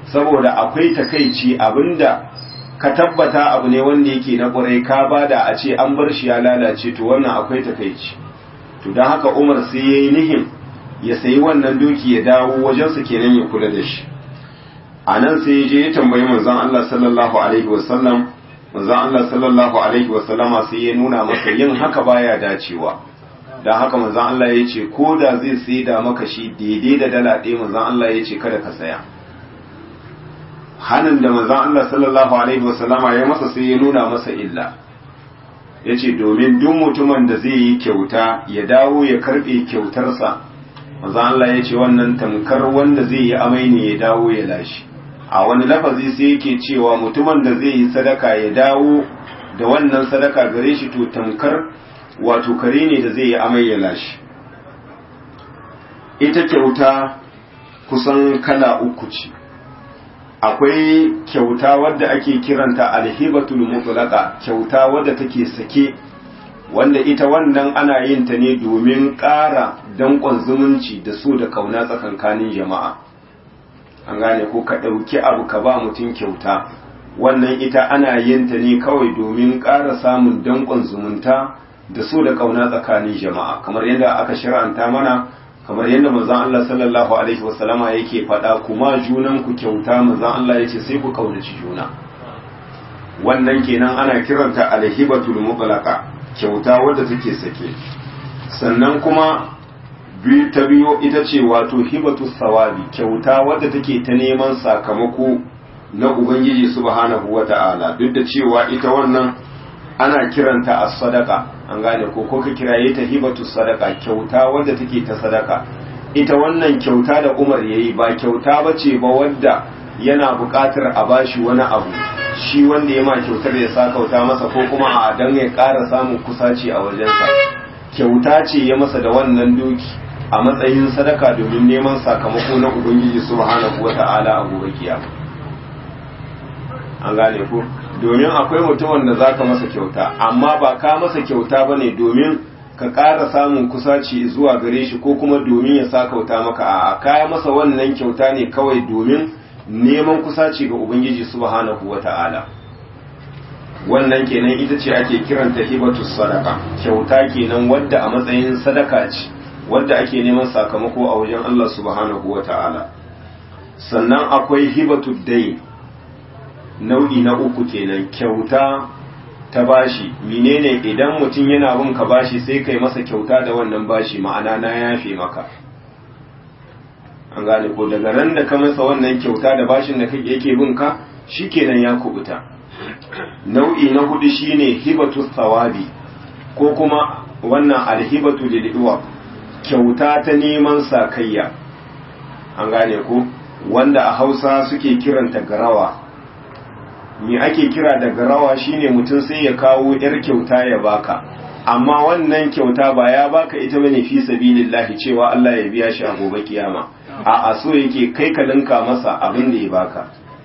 saboda akwai takaici abinda ka tabbata abu ne wanda yake na ƙwarai ka bada a ce an bar shi ya lalace to wannan akwai takaici. To don haka Umar sai ya yi nihin ya sayi wannan doki ya dawo wajensa kenan ya kula da shi. A nan sai ya je ya tambayi manzon Allah sallallahu alaihi wasallam, manzon Allah sallallahu alaihi wasallama sai ya nuna masa yin haka baya dacewa. Don haka manzon Allah ya ce ko da zai sai da maka shi daidai da dala ɗaya, manzon Allah ya ce kada ka saya. Hanin da manzon Allah sallallahu alaihi wasallama ya masa sai ya nuna masa illa. Ya ce domin duk mutumin da zai yi kyauta ya dawo ya karɓe kyautarsa, manzon Allah ya ce wannan tamkar wanda zai yi amai ne ya dawo ya lashi. A wani lafazi sai yake cewa mutumin da zai yi sadaka ya dawo da wannan sadaka gare shi to tamkar wato kare ne da zai yi amai ya lashi. Ita kyauta kusan kala uku ce. Akwai kyauta wadda ake kiranta alhibatul mutlaqa, kyauta wadda take sake, wanda ita wannan ana yin ta ne domin ƙara danƙon zumunci da so da kauna tsakankanin jama'a. An gane ko ka ɗauki abu ka ba mutum kyauta, wannan ita ana yin ta ne kawai domin ƙara samun danƙon zumunta da so da kauna tsakanin jama'a, kamar yadda aka shir'anta mana, kamar yadda manzon Allah sallallahu alaihi wasallama yake faɗa kuma junan ku kyauta, manzon Allah yace sai ku kaunaci juna. Wannan kenan ana kiranta alhibatul mutlaqa, kyauta wadda take sake. Sannan kuma biyu ta biyo ita ce wato hibatus sawabi, kyauta wadda take ta neman sakamako na Ubangiji subhanahu wata'ala, duk da cewa ita wannan ana kiranta as-sadaqa, an gane ko ko ka kiraye ta hibatus sadaqa, kyauta wadda take ta sadaka. Ita wannan kyauta da Umar yayi ba kyauta bace ba wadda yana buƙatar a bashi wani abu, shi wanda ya ma kyautar ya sa kauta masa ko kuma a dan ya ƙara samun kusaci a wajensa. Kyauta ce ya masa da wannan doki a matsayin sadaka domin neman sakamako na Ubangiji subhanahu wata'ala a gobe kiyama. An gane ko domin akwai mutumin da zaka masa kyauta amma ba ka masa kyauta bane domin ka ƙara samun kusaci zuwa gare shi ko kuma domin ya sa kauta maka, a kaya masa wannan kyauta ne kawai domin neman kusaci ga Ubangiji subhanahu wata'ala. Wannan kenan ita ce ake kiranta hibatus sadaka, kyauta kenan wadda a matsayin sadaka ce wadda ake neman sakamako a wajen Allah subhanahu wata'ala. Sannan akwai hibatud dayn, nau'i na uku kenan, kyauta ta bashi. Menene idan mutum yana bin ka bashi sai kai masa kyauta da wannan bashi, ma'ana na yafe maka. An gane ko daga ran da ka masa wannan kyauta da bashin da kake yake bin ka shikenan ya kubuta. Nau'i na hudu shine hibatus sawabi ko kuma wannan alhibatu lil iwab, kyauta ta neman sakayya. An gane ko wanda a Hausa suke kiranta garawa. Me ake kira da garawa shine mutum sai ya kawo yar kyauta ya baka, amma wannan kyauta ba ya baka ita bane fi sabilillahi cewa Allah ya biya shi a gobe kiyama, a a so yake kai ka linka masa abin da ya baka.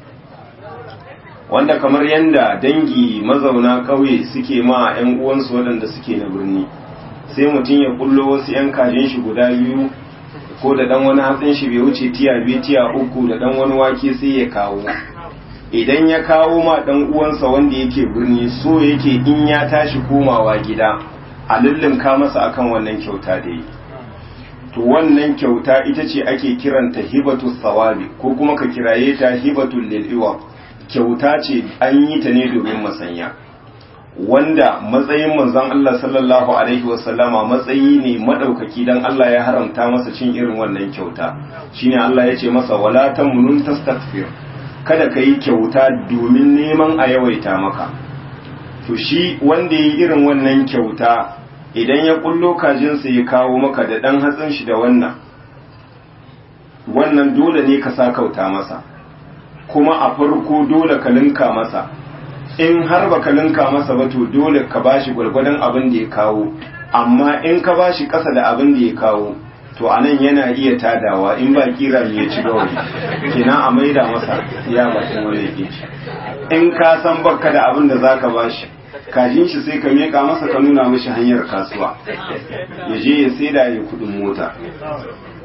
Wanda kamar yanda dangi mazauna ƙauye suke ma ƴan uwansu waɗanda suke na birni, sai mutum ya kullo wasu ƴan kajin shi guda biyu ko da dan wani hatsin shi bai wuce tiya biyu tiya uku da dan wani wake sai ya kawo. Idan ya kawo ma dan uwansa wanda yake birni so yake in ya tashi komawa gida a lullunka masa akan wannan kyauta da yi. To wannan kyauta ita ce ake kiranta hibatus sawabi ko kuma ka kiraye ta hibatul lil iwab, kyauta ce an yi ta ne domin masanya, wanda matsayin manzon Allah sallallahu alaihi wasallama matsayi ne madaukaki dan Allah ya haramta masa cin irin wannan kyauta. Shine Allah ya ce masa wala tamnun tastakfir, kada ka yi kyauta domin neman a yawaita maka. To shi wanda ya yi irin wannan kyauta idan ya kullo kajinsa ya kawo maka da ɗan hatsin shi da wannan wannan dole ne ka sa kauta masa, kuma a farko dole ka linka masa. In har ba ka linka masa ba to dole ka bashi gwargwadon abin da ya kawo, amma in ka bashi ƙasa da abin da ya kawo to anan yana iya tadawa in ba kira ne ya ci gauri kina a maida masa ya bakin wani yake. In ka san baka da abin da zaka bashi kajin shi sai ka meka masa ka nuna mishi hanyar kasuwa ya je ya saida ya kudin mota.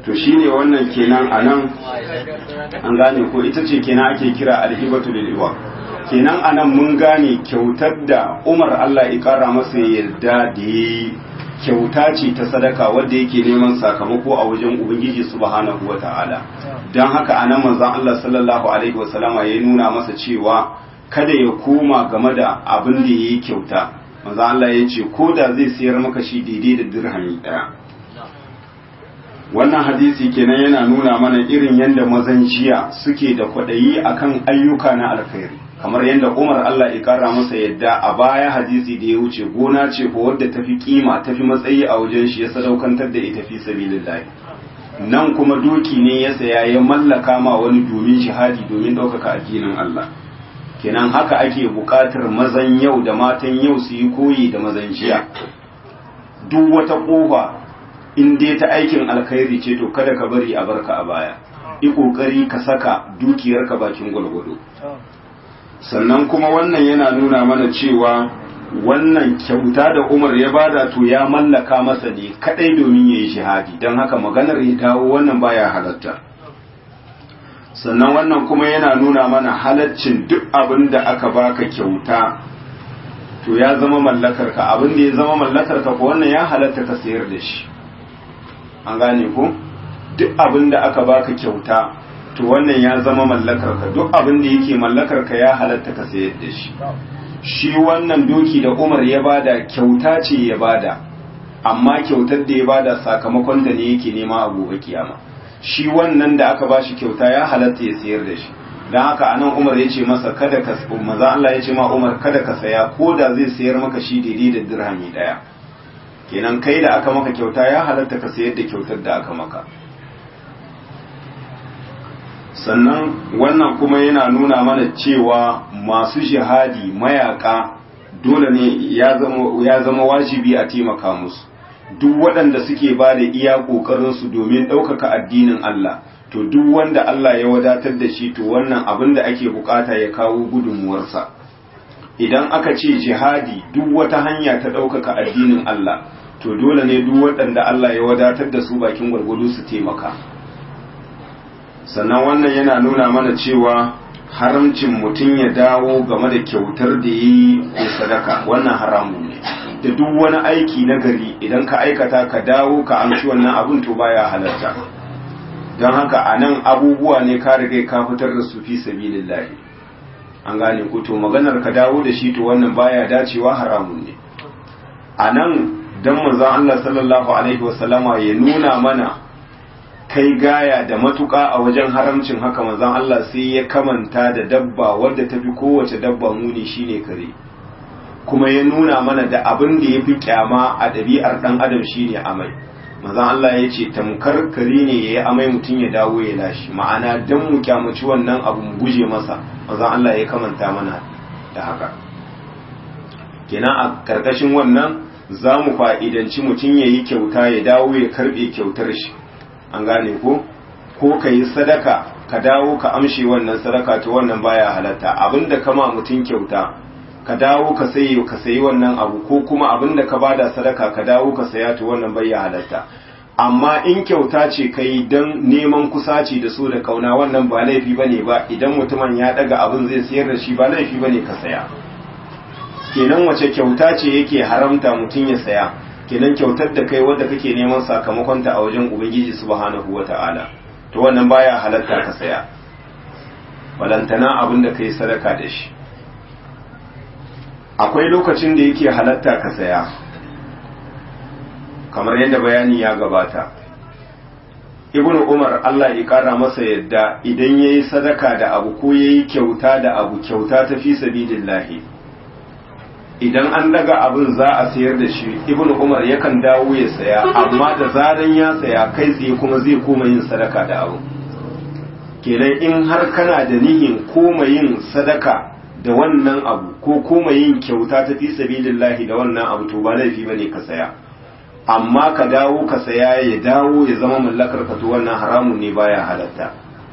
to shine wannan kenan anan an gane ko ita ce kenan ake kira alhibatu lil iwa kenan anan mun gane kyautar da Umar Allah ya kara masa yarda da yayi kyauta ce ta sadaka wanda yake neman sakamako a wajen Ubangiji subhanahu wataala dan haka anan manzon Allah sallallahu alaihi wasallama ya nuna masa cewa kada ya koma game da abin da yayi kyauta manzon Allah ya ce ko da zai sayar maka shi daidai da dirhami daya wannan hadisi kenan yana nuna mana irin yadda mazan jiya suke da kwaɗayi akan ayyuka na alkhairi kamar yadda Umar Allah ya kara masa yadda a baya hadisi da ya wuce gona ce ko wadda tafi kima tafi matsayi a wajen shi ya sadaukantar da ita fi sabilillah nan kuma doki ne ya saya ya mallaka ma wani domin shahadi domin ɗaukaka addinin Allah kenan haka ake buƙatar mazan yau da matan yau su yi koyi da mazan jiya duk wata ƙofa in dai ta aikin alkhairi ce to kada ka bari a barka a baya yi kokari ka saka dukiyarka bakin gwalgwado sannan kuma wannan yana nuna mana cewa wannan kyauta da Umar ya bada to ya mallaka masa ne kadai domin yayi shahadi dan haka maganar ya dawo wannan baya halatta sannan wannan kuma yana nuna mana halaccin duk abin da aka baka kyauta to ya zama mallakarka abin da ya zama mallakarka ko wannan ya halatta ka sayar da shi an gane ko duk abin da aka baka kyauta to wannan ya zama mallakarka duk abin da yake mallakarka ya halatta ka sayar da shi shi wannan doki da Umar ya bada kyauta ce ya bada amma kyautar da ya bada sakamakon da ne yake nema a gobe kiyama shi wannan da aka bashi kyauta ya halatta ya sayar da shi dan haka anan Umar ya ce masa kada ka maza Allah ya ce ma Umar kada ka saya ko da zai sayar maka shi daidai da dirhami daya kenan kai da aka maka kyauta ya halatta ka sayar da kyautar da aka maka sannan wannan kuma yana nuna mana cewa masu jihadi mayaka dole ne ya zama ya zama wajibi a taimaka musu duk waɗanda suke ba da iya ƙoƙarinsu domin ɗaukaka addinin Allah to duk wanda Allah ya wadatar da shi to wannan abin da ake bukata ya kawo gudunmuwarsa idan aka ce jihadi duk wata hanya ta ɗaukaka addinin Allah to dole ne duk waɗanda Allah ya wadatar da su bakin gwargwado su taimaka sannan wannan yana nuna mana cewa haramcin mutum ya dawo game da kyautar da yi ko sadaka wannan haramun ne da duk wani aiki na gari idan ka aikata ka dawo ka amshi wannan abin to baya halarta don haka a nan abubuwa ne ka riga ka fitar da su fi sabilillahi an gane ku to maganar ka dawo da shi to wannan baya dacewa haramun ne a nan dan manzon Allah sallallahu alaihi wasallama ya nuna mana kai gaya da matuƙa a wajen haramcin haka manzon Allah sai ya kamanta da dabba wadda tafi kowace dabba muni shine kare kuma ya nuna mana da abin da yafi kyama a ɗabi'ar dan adam shine amai manzon Allah ya ce tamkar kare ne yayi amai mutun ya dawo ya lashi ma'ana dan mu kyamaci wannan abu mu guje masa manzon Allah ya kamanta mana da haka kenan a karkashin wannan za mu fa'idanci mutum ya yi kyauta ya dawo ya karɓe kyautar shi an gane ko ko ka yi sadaka ka dawo ka amshe wannan sadaka ta wannan baya halatta abinda kama mutum kyauta ka dawo ka sayi ka sayi wannan abu ko kuma abinda ka bada sadaka ka dawo ka saya ta wannan baya halatta amma in kyauta ce kai dan neman kusaci da so da kauna wannan ba laifi bane ba idan mutumin ya daga abin zai sayar da shi ba laifi bane ka saya kenan wace kyauta ce yake haramta mutum ya saya kenan kyautar da kai wanda kake neman sakamakonta a wajen ubangiji subhanahu wata'ala to wannan baya halatta ka saya balantana abin da kai sadaka da shi akwai lokacin da yake halatta ka saya kamar yadda bayani ya gabata ibnu umar Allah ya kara masa yadda idan yayi sadaka da abu ko yayi kyauta da abu kyauta ta fi sabilillahi idan an daga abin za a sayar da shi ibnu umar yakan dawo ya saya amma da zaran ya saya kai tsaye kuma zai koma yin sadaka da abu kenan in har kana da nihin koma yin sadaka da wannan abu ko koma yin kyauta ta fi sabilillahi da wannan abu to ba laifi bane ka saya amma ka dawo ka saya ya dawo ya zama mallakar ka to wannan haramun ne baya halatta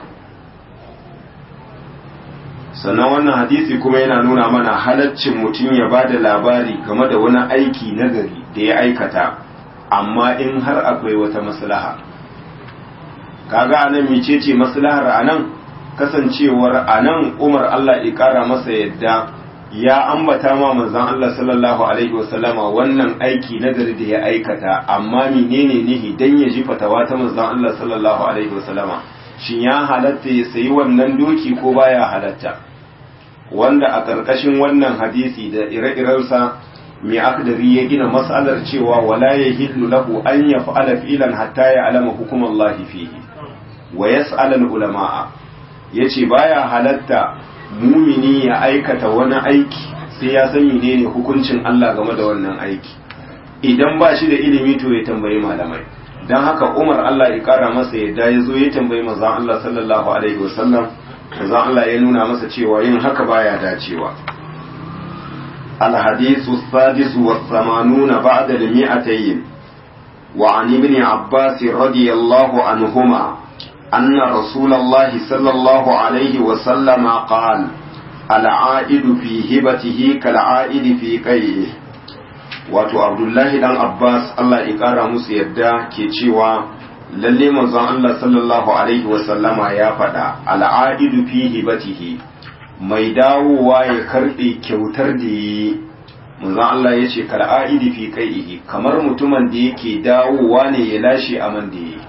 sannan wannan hadisi kuma yana nuna mana halaccin mutum ya ba da labari game da wani aiki nagari da ya aikata amma in har akwai wata maslaha kaga anan mecece maslahar anan kasancewar anan Umar Allah ya kara masa yadda ya ambata ma manzon Allah sallallahu alaihi wasallama wannan aiki nagari da ya aikata amma menene nihi dan ya ji fatawa ta manzon Allah sallallahu alaihi wasallama shin ya halatta ya sayi wannan doki ko baya halatta wanda a ƙarƙashin wannan hadisi da ire-irensa mai akdari ya gina mas'alar cewa wala yahillu lahu an yaf'ala fi'lan hatta ya'lama hukumallahi fihi wa yas'ala al-ulama'a yace baya halatta mumini ya aikata wani aiki sai ya san menene hukuncin Allah game da wannan aiki idan ba shi da ilimi to ya tambayi malamai dan haka Umar Allah ya kara masa yadda ya zo ya tambayi manzon Allah sallallahu alaihi wasallam manzon Allah ya nuna masa cewa yin haka baya dacewa الحديث السادس والثمانون بعد المئتين وعن ابن عباس رضي الله عنهما أن رسول الله صلى الله عليه وسلم قال العائد في هبته كالعائد في قيئه wato Abdullahi dan Abbas Allah ya kara musu yadda ke cewa lalle manzon Allah sallallahu alaihi wasallama ya faɗa al'aidu fi hibatihi mai dawowa ya karɓe kyautar da yi manzon Allah ya ce kal'aidi fi qai'ihi kamar mutumin da yake dawowa ne ya lashe aman da yi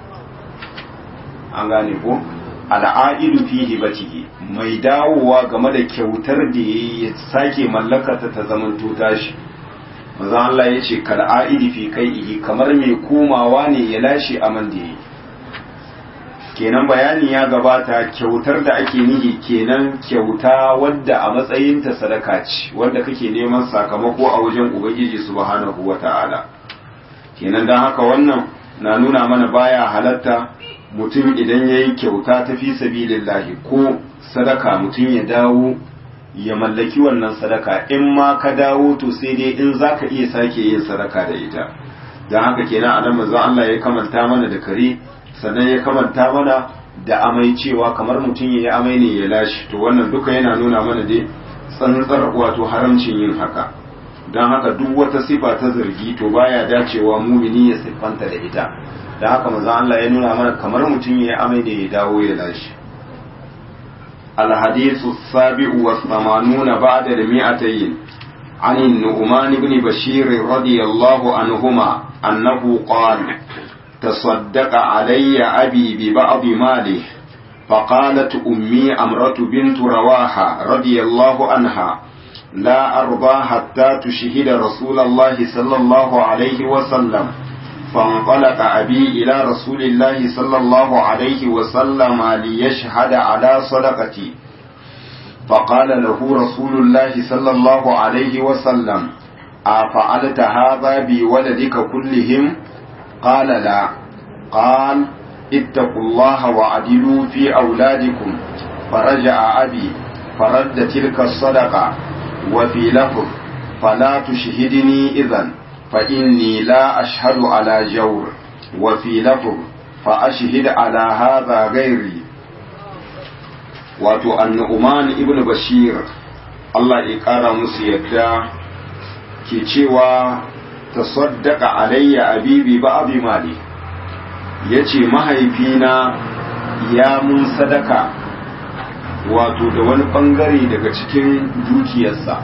an gane ko al'aidu fi hibatihi mai dawowa game da kyautar da yi ya sake mallakata ta zaman tuta shi manzon Allah ya ce kal'aidi fi qai'ihi kamar mai komawa ne ya lashe aman da yi kenan bayani ya gabata kyautar da ake nihi kenan kyauta wadda a matsayinta sadaka ce wadda kake neman sakamako a wajen ubangiji subhanahu wata'ala kenan dan haka wannan na nuna mana baya halatta mutum idan yayi kyauta ta fi sabilillahi ko sadaka mutum ya dawo ya mallaki wannan sadaka in ma ka dawo to sai dai in zaka iya sake yin sadaka da ita dan haka kenan anan manzo Allah ya kamanta mana da kare sannan ya kamanta mana da amai cewa kamar mutum ya yi amai ne ya lashe to wannan duka yana nuna mana dai tsantsar wato haramcin yin haka don haka duk wata sifa ta zargi to baya dacewa mumini ya siffanta da ita don haka manzon Allah ya nuna mana kamar mutum ya yi amai ne ya dawo ya lashe الحديث السابع والثمانون بعد المئتين عن النعمان بن بشير رضي الله عنهما أنه قال تصدق علي أبي ببعض ماله فقالت أمي أمرة بنت رواحة رضي الله عنها لا أرضى حتى تشهد رسول الله صلى الله عليه وسلم فانطلق أبي إلى رسول الله صلى الله عليه وسلم ليشهد على صدقتي فقال له رسول الله صلى الله عليه وسلم أفعلت هذا بولدك كلهم قال لا قال اتقوا الله وعدلوا في أولادكم فرجع أبي فرد تلك الصدقة وفي لفظ فلا تشهدني إذن فإني لا أشهد على جور وفي لفظ فأشهد على هذا غيري wato annu'man ibn bashir Allah ya kara musu yadda ke cewa tasaddaqa alayya abibi ba abi mali yace mahaifina ya mun sadaka wato da wani bangare daga cikin dukiyarsa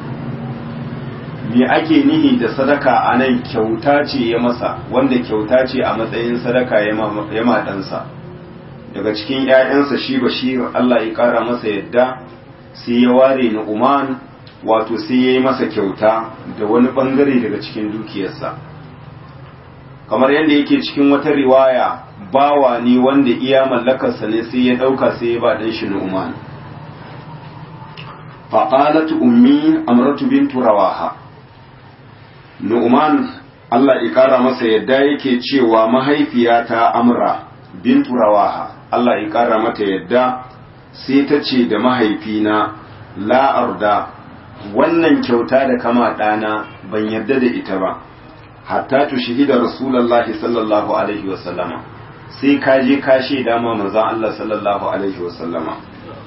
me ake nihi da sadaka a nan kyauta ce ya masa wanda kyauta ce a matsayin sadaka ya ma ɗansa daga cikin ‘ya'yansa shi bashir Allah ya ƙara masa yadda sai ya ware Nu'man wato sai ya yi masa kyauta da wani ɓangare daga cikin dukiyarsa kamar yadda yake cikin wata riwaya bawa ne wanda iya mallakarsa ne sai ya ɗauka sai ya ba ɗan shi Nu'man faƙalat ummi amratu bintu rawaha Nu'man Allah ya ƙara masa yadda yake cewa mahaifiyata amra bintu rawaha Allah ya ƙara mata yadda sai ta ce da mahaifina la'arda wannan kyauta da kama ɗana ban yarda da ita ba hatta tu shahida rasulullahi sallallahu alaihi wasallama sai ka je ka shaida ma manzon Allah sallallahu alaihi wasallama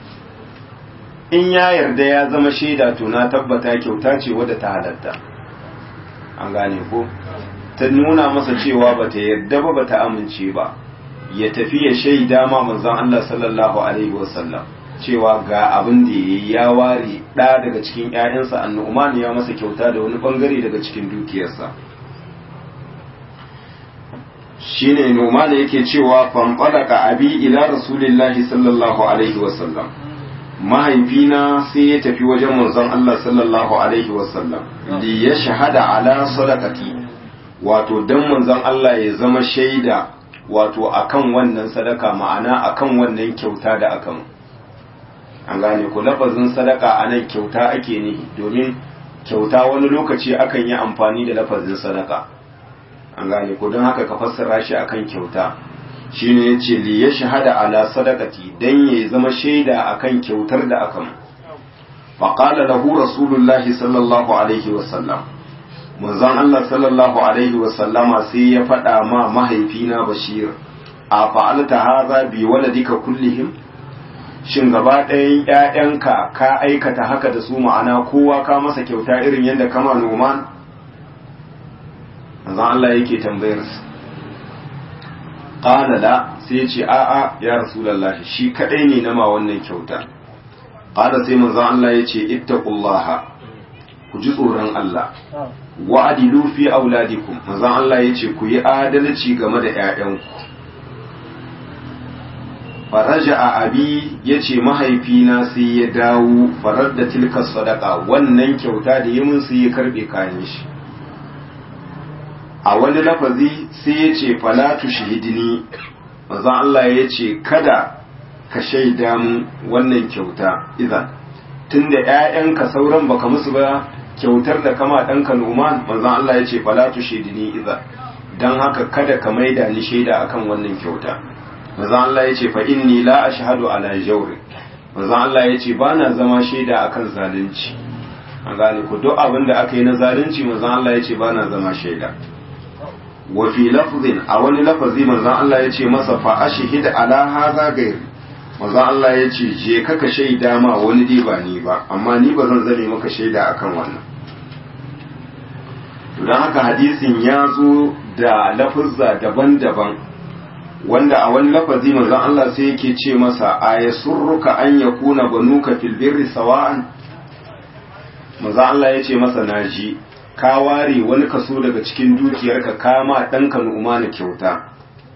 in ya yarda ya zama shaida to na tabbata kyauta ce wadda ta halatta an gane ko ta nuna masa cewa bata yarda ba bata amince ba ya tafi ya shaida ma manzon Allah sallallahu alaihi wasallam cewa ga abin da yayi ya ware ɗa daga cikin ƴaƴansa An-Nu'man ya masa kyauta da wani bangare daga cikin dukiyarsa. Shine Nu'man yake cewa fanqalaka abi ila rasulillahi sallallahu alaihi wasallam, mahaifina sai ya tafi wajen manzon Allah sallallahu alaihi wasallam li ya shahada ala sadaqati, wato dan manzon Allah ya zama shaida wato akan wannan sadaka, ma'ana akan wannan kyauta da akan an gane ku lafazin sadaka anan kyauta ake nihi, domin kyauta wani lokaci akan yi amfani da lafazin sadaka an gane ku, don haka ka fassara shi akan kyauta. Shine yace li ya shahada ala sadaqati, dan ya zama shaida akan kyautar da akan. fa qala lahu rasulullahi sallallahu alaihi wasallam, manzon Allah sallallahu alaihi wasallama sai ya faɗa ma mahaifina Bashir, a fa'alta hadha bi waladika kullihim, shin gaba ɗayan ƴaƴanka ka aikata haka da su, ma'ana kowa ka masa kyauta irin yadda kama Nu'man? manzon Allah yake tambayar su. Qala la, sai ce a'a ya rasulullahi, shi kadai ne na ma wannan kyauta. Qala sai manzon Allah yace ittaqullaha, ku ji tsoron Allah, wa adilu fi auladikum, manzon Allah yace ku yi adalci game da ƴaƴanku. Faraja a abi yace mahaifina sai ya dawo farar da tilka sadaka, wannan kyauta da yi mun sai ya karbe kayan shi. A wani lafazi sai ya ce falatu shahidini, manzon Allah ya ce kada ka shaida mu wannan kyauta, idan tunda ƴaƴanka sauran baka musu ba kyautar da kama ɗanka Nu'man, manzon Allah ya ce falatu shahidini idan, dan haka kada ka maida ni shaida akan wannan kyauta. manzon Allah ya ce fa inni la ashhadu ala jawri, manzon Allah ya ce bana zama shaida akan zalunci. an gane ku duk abin da aka yi na zalunci manzon Allah ya ce bana zama shaida. wa fi lafzin, a wani lafazi manzon Allah ya ce masa fa ashhid ala hadha gairi, manzon Allah ya ce je ka ka shaida ma wani dai ba ni ba, amma ni ba zan zame maka shaida akan wannan. to dan haka hadisin ya zo da lafuzza daban-daban, wanda a wani lafazi manzon Allah sai yake ce masa ayasurruka an yakuna banuka fil birri sawa'an, manzon Allah ya ce masa naji ka ware wani kaso daga cikin dukiyarka kama ɗanka Nu'man kyauta.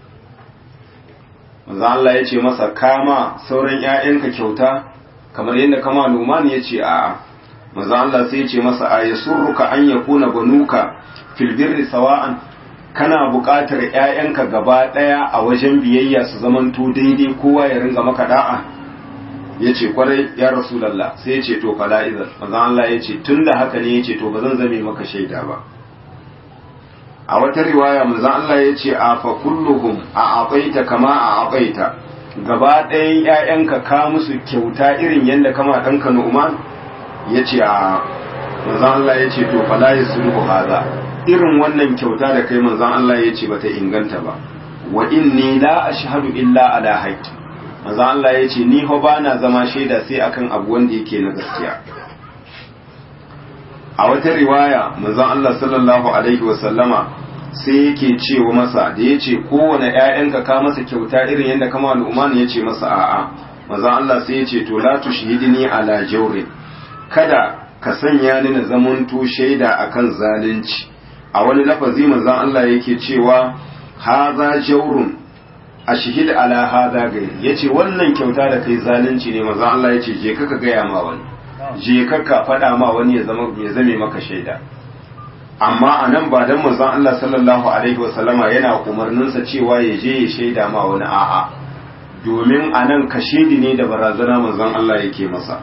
manzon Allah ya ce masa kama sauran ƴaƴanka kyauta kamar yadda kama Nu'man ya ce a'a. manzon Allah sai ya ce masa ayasurruka an yakuna banuka fil birri sawa'an, kana buƙatar ƴaƴanka gaba ɗaya a wajen biyayya su zamanto daidai, kowa ya ringa maka da'a? yace kwarai ya rasulullah. sai yace to fala idan, manzon Allah yace tunda haka ne yace to bazan zame maka shaida ba. a wata riwaya manzon Allah yace a fa kulluhum a aqaita kama a aqaita, gaba ɗayan ƴaƴanka ka musu kyauta irin yadda kama ɗanka Nu'man? yace a. manzon Allah yace to fala yasluhu hadha, irin wannan kyauta da kai manzon Allah ya ce bata inganta ba. wa inni la ashhadu illa ala haqqi, manzon Allah ya ce ni ho bana zama shaida sai akan abu wanda yake na gaskiya. a wata riwaya manzon Allah sallallahu alaihi wa sallama sai yake cewa masa da yace kowane ƴaƴanka ka masa kyauta irin yadda kama Nu'man ya ce masa a'a. manzon Allah sai ya ce to la tushhidni ala jawri, kada ka sanya ni na zamanto shaida akan zalunci. a wani lafazi manzon Allah yake cewa haza jawrun ashhid ala haza gai, yace wannan kyauta da kai zalunci ne. manzon Allah yace je ka ka gaya ma wani, je ka ka faɗa ma wani ya zama ya zame maka shaida. amma anan ba dan manzon Allah sallallahu alaihi wasallama yana umarnin sa cewa ya je ya shaida ma wani, a'a, domin anan kashedi ne da barazana manzon Allah yake masa.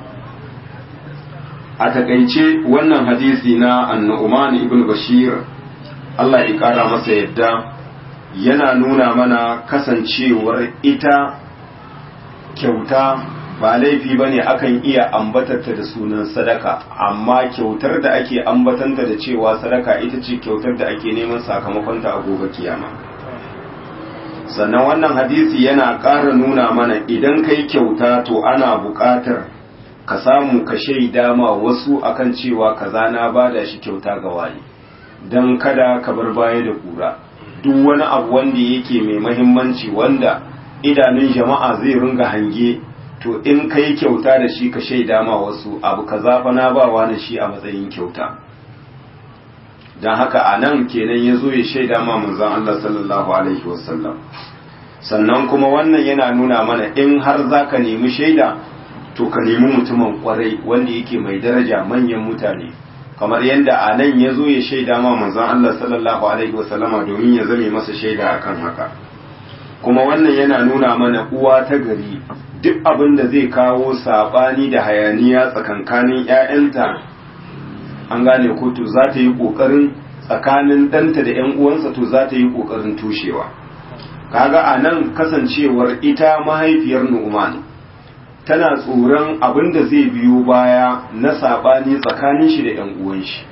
a takaice wannan hadisi na An-Nu'man ibn Bashir, Allah ya ƙara masa yadda, yana nuna mana kasancewar ita kyauta ba laifi ba ne, akan iya ambatarta da sunan sadaka, amma kyautar da ake ambatanta da cewa sadaka ita ce kyautar da ake neman sakamakonta a gobe kiyama. sannan wannan hadisi yana ƙara nuna mana idan kai kyauta to ana buƙatar ka samu ka shaida ma wasu akan cewa kaza na bada shi kyauta ga wani, don kada ka bar baya da kura. duk wani abu wanda yake mai mahimmanci wanda idanun jama'a zai ringa hange to in ka yi kyauta da shi ka shaida ma wasu abu ka zafa na ba wani shi a matsayin kyauta don haka a nan kenan ya zo ya shaida ma manzan Allah sallallahu alaihi wasallam sannan kuma wannan yana nuna mana in har za ka nemi shaida to ka nemi mutumin kwarai wanda yake mai daraja manyan mutane kamar yadda a nan ya zo ya shaida ma manzan Allah sallallahu alaihi wasallama domin ya zame masa shaida akan haka kuma wannan yana nuna mana uwa ta gari duk abin da zai kawo sabani da hayaniya tsakankanin ƴaƴanta an gane ko to za ta yi kokarin tsakanin ɗanta da ƴan uwansa to za ta yi kokarin tushewa kaga a nan kasancewar ita mahaifiyar Nu'man tana tsoron abin da zai biyo baya na sabani tsakanin shi da ƴan uwan shi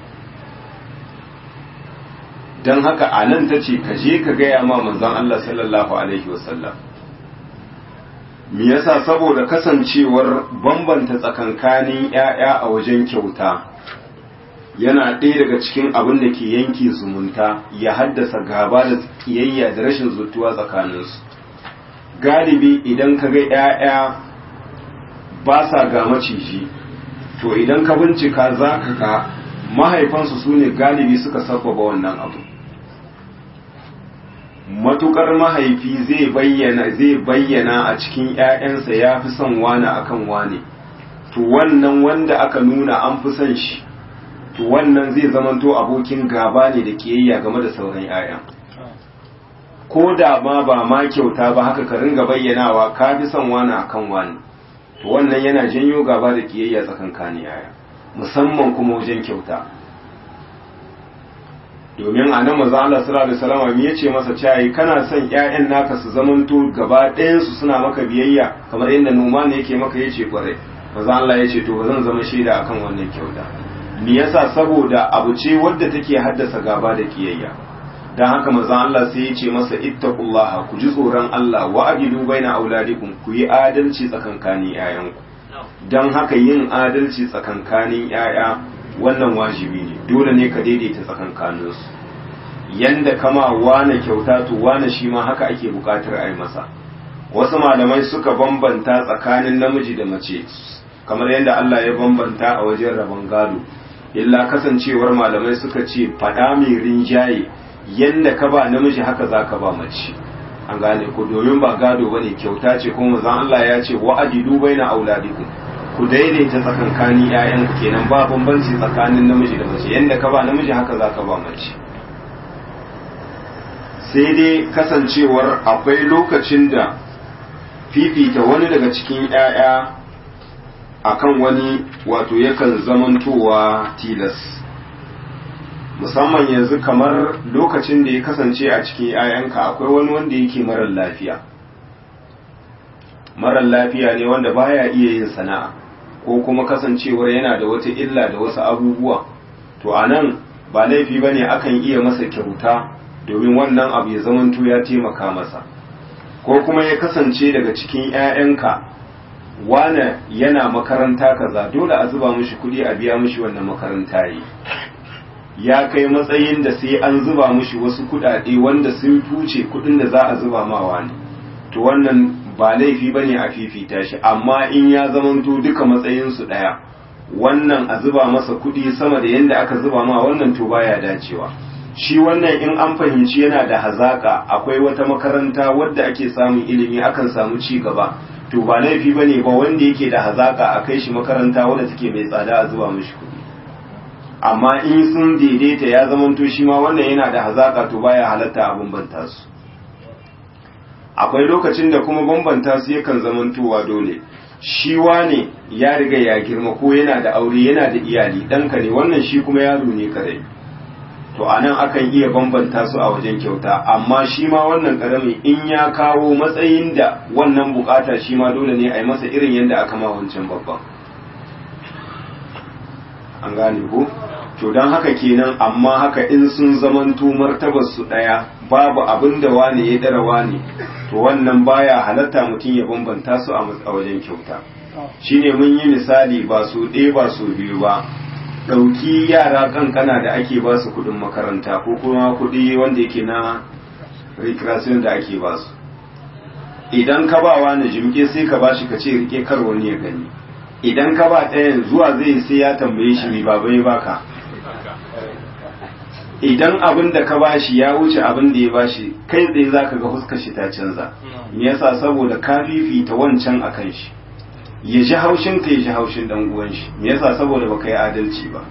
don haka a nan ta ce ka je ka gaya ma manzon Allah sallallahu alaihi wasallam me yasa saboda kasancewar bambanta tsakankanin ƴaƴa a wajen kyauta yana ɗaya daga cikin abin da ke yanke zumunta ya haddasa gaba da kiyayya da rashin zutuwa tsakaninsu galibi idan ka ga ƴaƴa ba sa ga maciji to idan ka bincika za ka ga mahaifansu su ne galibi suka sabbaba wannan abu matukar mahaifi zai bayyana zai bayyana a cikin ƴaƴansa ya fi son wani akan wani to wannan wanda aka nuna an fi son shi to wannan zai zamanto abokin gaba ne da kiyayya game da sauran ƴaƴa ko da ma ba ma kyauta ba haka ka ringa bayyanawa ka fi son wani akan wani to wannan yana janyo gaba da kiyayya tsakankanin ƴaƴa musamman kuma wajen kyauta domin a nan maza Allah sallallahu alaihi wasallam me yace masa cewa kana son ƴaƴan naka su zamanto gaba ɗayan su suna maka biyayya kamar yadda Numan yake maka yace kwarai maza Allah yace to bazan zama shaida akan wannan kyauta me yasa saboda abu ce wadda take haddasa gaba da kiyayya dan haka maza Allah sai yace masa ittaqullaha ku ji tsoron Allah wa ajidu baina auladikum ku yi adalci tsakankanin ƴaƴanku dan haka yin adalci tsakankanin ƴaƴa wannan wajibi ne dole ne ka daidaita tsakankaninsu yanda kama wane kyauta to wane shi ma haka ake bukatar a yi masa wasu malamai suka bambanta tsakanin namiji da mace kamar yadda Allah ya bambanta a wajen rabon gado illa kasancewar malamai suka ce fada mai rinjaye yanda ka ba namiji haka za ka ba mace an gane ko domin ba gado bane kyauta ce kuma manzon Allah ya ce wa'adidu baina auladikum ku daidaita tsakankani ƴaƴanku kenan ba bambanci tsakanin namiji da mace yanda ka ba namiji haka za ka ba mace sai dai kasancewar akwai lokacin da fifita wani daga cikin ƴaƴa akan wani wato yakan zamantowa tilas musamman yanzu kamar lokacin da ya kasance a cikin ƴaƴanka akwai wani wanda yake marar lafiya marar lafiya ne wanda baya iya yin sana'a ko kuma kasancewar yana da wata illa da wasu abubuwa to anan ba laifi bane akan iya masa kyauta domin wannan abu ya zamanto ya taimaka masa ko kuma ya kasance daga cikin ƴaƴanka wane yana makaranta kaza dole a zuba mishi kuɗi a biya mishi wannan makaranta yi ya kai matsayin da sai an zuba mishi wasu kuɗaɗe wanda sun fuce kuɗin da za a zuba ma wani to wannan ba laifi bane a fifita shi amma in ya zamanto duka matsayinsu ɗaya wannan a zuba masa kuɗi sama da yadda aka zuba ma wannan to baya dacewa shi wannan in an fahimci yana da hazaka akwai wata makaranta wadda ake samun ilimi akan samu ci gaba to ba laifi bane ba wanda yake da hazaka a kai shi makaranta wadda take mai tsada a zuba mishi kuɗi amma in sun daidaita ya zamanto shi ma wannan yana da hazaka to baya halatta a bambanta su akwai lokacin da kuma bambanta su yakan zamantowa dole shi wane ya riga ya girma ko yana da aure yana da iyali ɗanka ne wannan shi kuma yaro ne kadai to anan akan iya bambanta su a wajen kyauta amma shi ma wannan ƙaramin in ya kawo matsayin da wannan bukata shi ma dole ne a yi masa irin yadda aka ma wancan babban an gane ko to don haka kenan amma haka in sun zamanto martabar su ɗaya babu abin da wane ya dara wane to wannan baya halatta mutum ya bambanta su a wajen kyauta shine mun yi misali ba su ɗaya ba su biyu ba ɗauki yara kankana da ake ba su kuɗin makaranta ko kuma kuɗi wanda yake na recreation da ake ba su. Idan ka ba wani jimke sai ka ba shi ka ce rike kar wani ya gani, idan ka ba ɗayan zuwa zai sai ya tambaye shi mai baba ya baka. Idan abin da ka ba shi ya wuce abin da ya ba shi, kai tsaye za ka ga fuskar shi ta canza. Me yasa? Saboda ka fifita wancan a kan shi, ya ji haushin ka ya ji haushin dan uwan shi. Me yasa? Saboda baka yi adalci ba.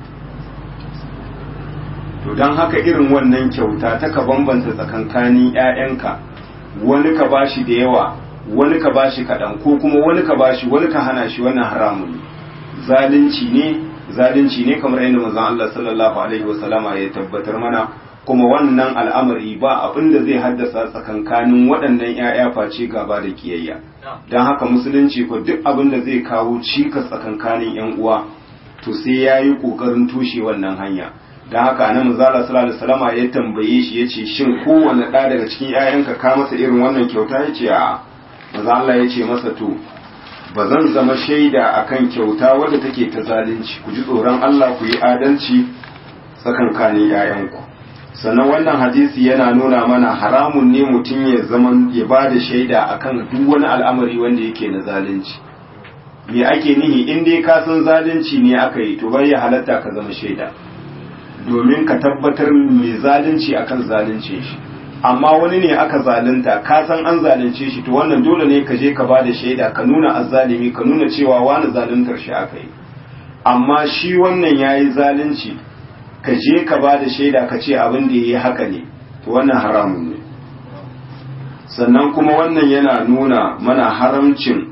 To don haka irin wannan kyauta ta ka bambanta tsakankanin ƴaƴanka, wani ka bashi da yawa, wani ka bashi kaɗan, ko kuma wani ka bashi wani ka hana shi, wannan haramun ne, zalunci ne, zalunci ne kamar yadda manzon Allah sallallahu alaihi wasallama ya tabbatar mana. Kuma wannan al'amari ba abin da zai haddasa tsakankanin waɗannan ƴaƴa face gaba da kiyayya. Don haka musulunci ko duk abin da zai kawo cikas tsakankanin ƴan uwa to sai yayi kokarin tushe wannan hanya. Don haka annabi sallallahu alaihi wasallama ya tambaye shi yace shin kowanne ɗa daga cikin ƴaƴanka ka masa irin wannan kyauta? Yace a. Manzo Allah yace masa to ba zan zama shaida akan kyauta wadda take ta zalunci, ku ji tsoron Allah ku yi adalci tsakankanin ƴaƴanku. Sannan wannan hadisi yana nuna mana haramun ne mutum ya zama ya ba da shaida akan duk wani al'amari wanda yake na zalunci. Me ake nihi? In dai ka san zalunci ne aka yi to bai ya halatta ka zama shaida, domin ka tabbatar mai zalunci akan zalunce shi. Amma wani ne aka zalunta, ka san an zalunce shi, to wannan dole ne ka je ka ba da shaida, ka nuna azzalimi, ka nuna cewa wani zaluntar shi aka yi. Amma shi wannan yayi zalunci, ka je ka ba da shaida ka ce abin da ya yi haka ne, to wannan haramun ne. Sannan kuma wannan yana nuna mana haramcin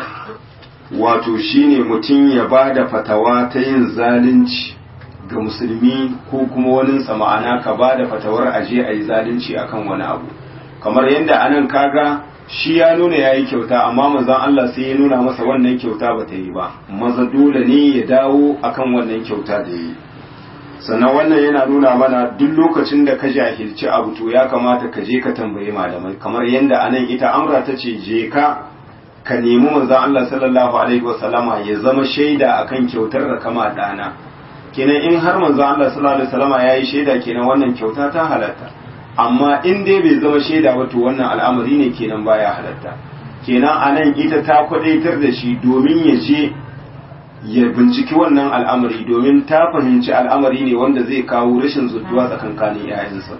wato shine mutum ya ba da fatawa ta yin zalunci ga musulmi ko kuma waninsa, ma'ana ka ba da fatawar aje a yi zalunci akan wani abu. Kamar yadda anan kaga shi ya nuna ya yi kyauta, amma manzon Allah sai ya nuna masa wannan kyauta ba ta yi ba, maza dole ne ya dawo akan wannan kyauta da ya yi. Sannan wannan yana nuna mana duk lokacin da ka jahilci abu to ya kamata ka je ka tambayi malamai, kamar yadda anan ita Amra ta ce je ka ka nemi manzon Allah sallallahu alaihi wasallama ya zama shaida akan kyautar da kama dana. Kenan in har manzon Allah sallallahu alaihi wasallama yayi shaida, kenan wannan kyauta ta halatta. Amma in dai bai zama shaida ba to wannan al'amari ne kenan baya halatta. Kenan anan ita ta kwadaitar da shi domin ya je ya binciki wannan al'amari, domin ta fahimci al'amari ne wanda zai kawo rashin zudduwa tsakankanin ‘ya'yansa.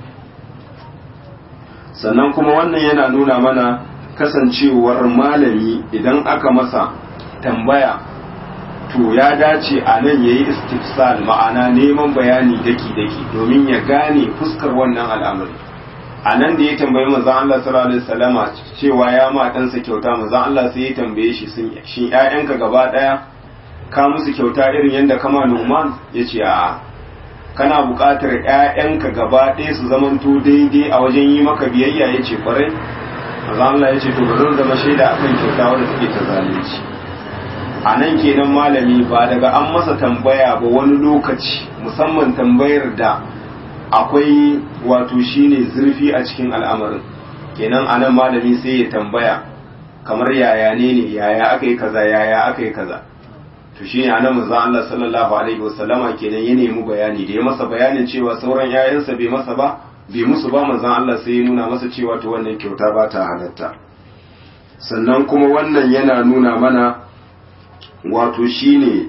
Sannan kuma wannan yana nuna mana kasancewar malami idan aka masa tambaya to ya dace a nan ya yi istifsal, ma'ana neman bayani daki-daki domin ya gane fuskar wannan al'amari. A nan da ya tambayi manzon Allah sallallahu alaihi wasallama cewa ya ma ɗansa kyauta, manzon Allah sai ya tambaye shi shin ‘ya'yanka gaba ɗaya ka musu kyauta irin yadda kama Numan? Ya ce a kana buƙatar ‘ya'yanka gaba ɗaya su zamanto daidai a wajen yi maka biyayya? Ya ce ƙwarai. Maza Allah ya ce to ba zan zama shaida akan kyauta wadda take ta zalunci. A nan kenan malami ba daga an masa tambaya ba wani lokaci, musamman tambayar da akwai wato shine zurfi a cikin al'amarin, kenan a nan malami sai ya tambaya kamar yaya ne ne, yaya aka yi kaza, yaya aka yi kaza. To shi ne anan manzon Allah sallallahu alaihi wasallama kenan ya nemi bayani, da ya masa bayanin cewa sauran yayansa bai masa ba bai musu ba, manzon Allah sai ya nuna masa cewa to wannan kyauta ba ta halatta. Sannan kuma wannan yana nuna mana wato shine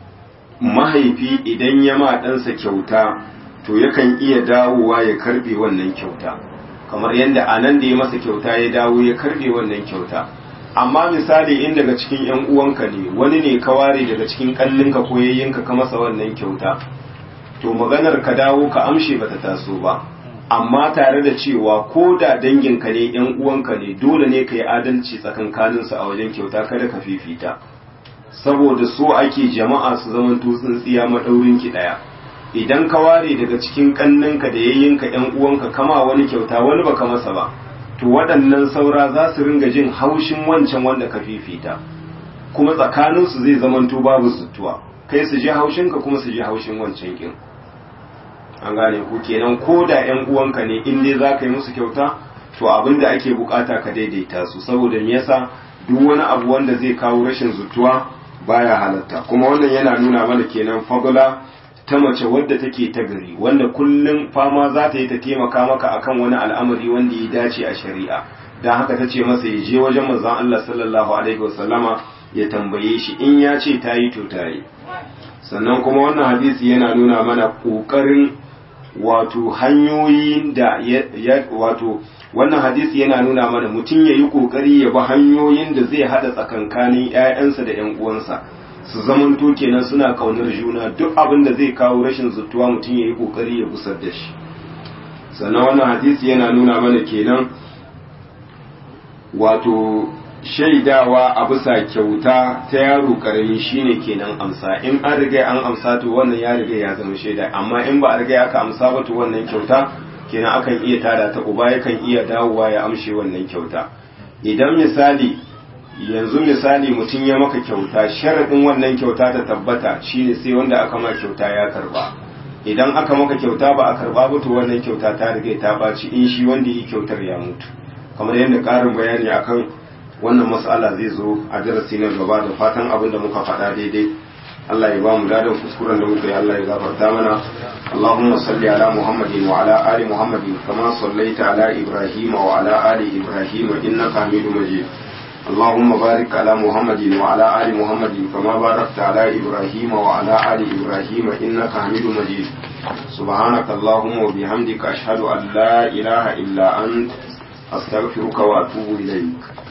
mahaifi idan ya ma ɗansa kyauta to yakan iya dawowa ya karbe wannan kyauta, kamar yadda anan da ya masa kyauta ya dawo ya karbe wannan kyauta. Amma misali in daga cikin ‘yan uwanka ne, wani ne ka ware daga cikin ƙallinka ko yayyinka ka masa wannan kyauta, to maganar ka dawo ka amshe bata taso ba. Amma tare da cewa ko da danginka ne, ‘yan uwanka ne, dole ne ka yi adalci tsakankaninsu a wajen kyauta, kada ka fifita, saboda so ake jama'a su zaman tsintsiya maɗaurin ki ɗaya. Idan ka ware daga cikin ƙanninka da yayyinka ‘yan uwanka kama wani kyauta, wani baka masa ba, to waɗannan saura za su ringa jin haushin wancan wanda ka fifita, kuma tsakaninsu zai zamanto babu zuttuwa, kai su ji haushinka kuma su ji haushin wancan kin. An gane ku kenan ko da ‘yan uwanka ne, in dai za ka yi musu kyauta to abin da ake bukata ka daidaita su, saboda me yasa duk wani abu wanda zai kawo rashin zuttuwa baya halatta. Kuma wannan yana nuna mana kenan fadla ta mace wadda take ta gari wanda kullum fama za ta yi ta taimaka maka akan wani al'amari wanda ya dace a shari'a don haka ta ce masa ya je wajen manzon Allah sallallahu alaihi wasallama ya tambaye shi in ya ce ta yi to ta yi. Sannan kuma wannan hadisi yana nuna mana ƙoƙarin wato hanyoyin da ya wato wannan hadisi yana nuna mana mutum ya yi ƙoƙari ya bi hanyoyin da zai haɗa tsakankanin 'ya'yansa da 'yan uwansa su zamanto kenan suna kaunar juna, duk abin da zai kawo rashin zutuwa mutum ya yi ƙoƙari ya busar da shi. Sannan wannan hadisi yana nuna mana kenan wato shaidawa a bisa kyauta ta yaro karami shine kenan amsa, in an riga an amsa to wannan ya riga ya zama shaida, amma in ba a riga aka amsa ba to wannan kyauta kenan akan iya tada ta, uba yakan iya dawowa ya amshe wannan kyauta. Idan misali yanzu misali mutum ya maka kyauta, sharaɗin wannan kyauta ta tabbata shine sai wanda aka ma kyauta ya karba. Idan aka maka kyauta ba a karba ba to wannan kyauta ta riga ta baci in shi wanda yi kyautar ya mutu. Kamar yadda ƙarin bayani akan wannan mas'ala zai zo a darasi na gaba, da fatan abin da muka faɗa daidai Allah ya ba mu ladan kuskuren da muka yi Allah ya gafarta mana. Allahumma salli ala Muhammadin wa ala ali Muhammadin kama sallaita ala Ibrahim wa ala ali Ibrahim innaka Hamidum Majid. اللهم بارك على محمد وعلى آل محمد كما باركت على إبراهيم وعلى آل إبراهيم إنك حميد مجيد. سبحانك اللهم وبحمدك أشهد أن لا إله إلا أنت أستغفرك وأتوب إليك.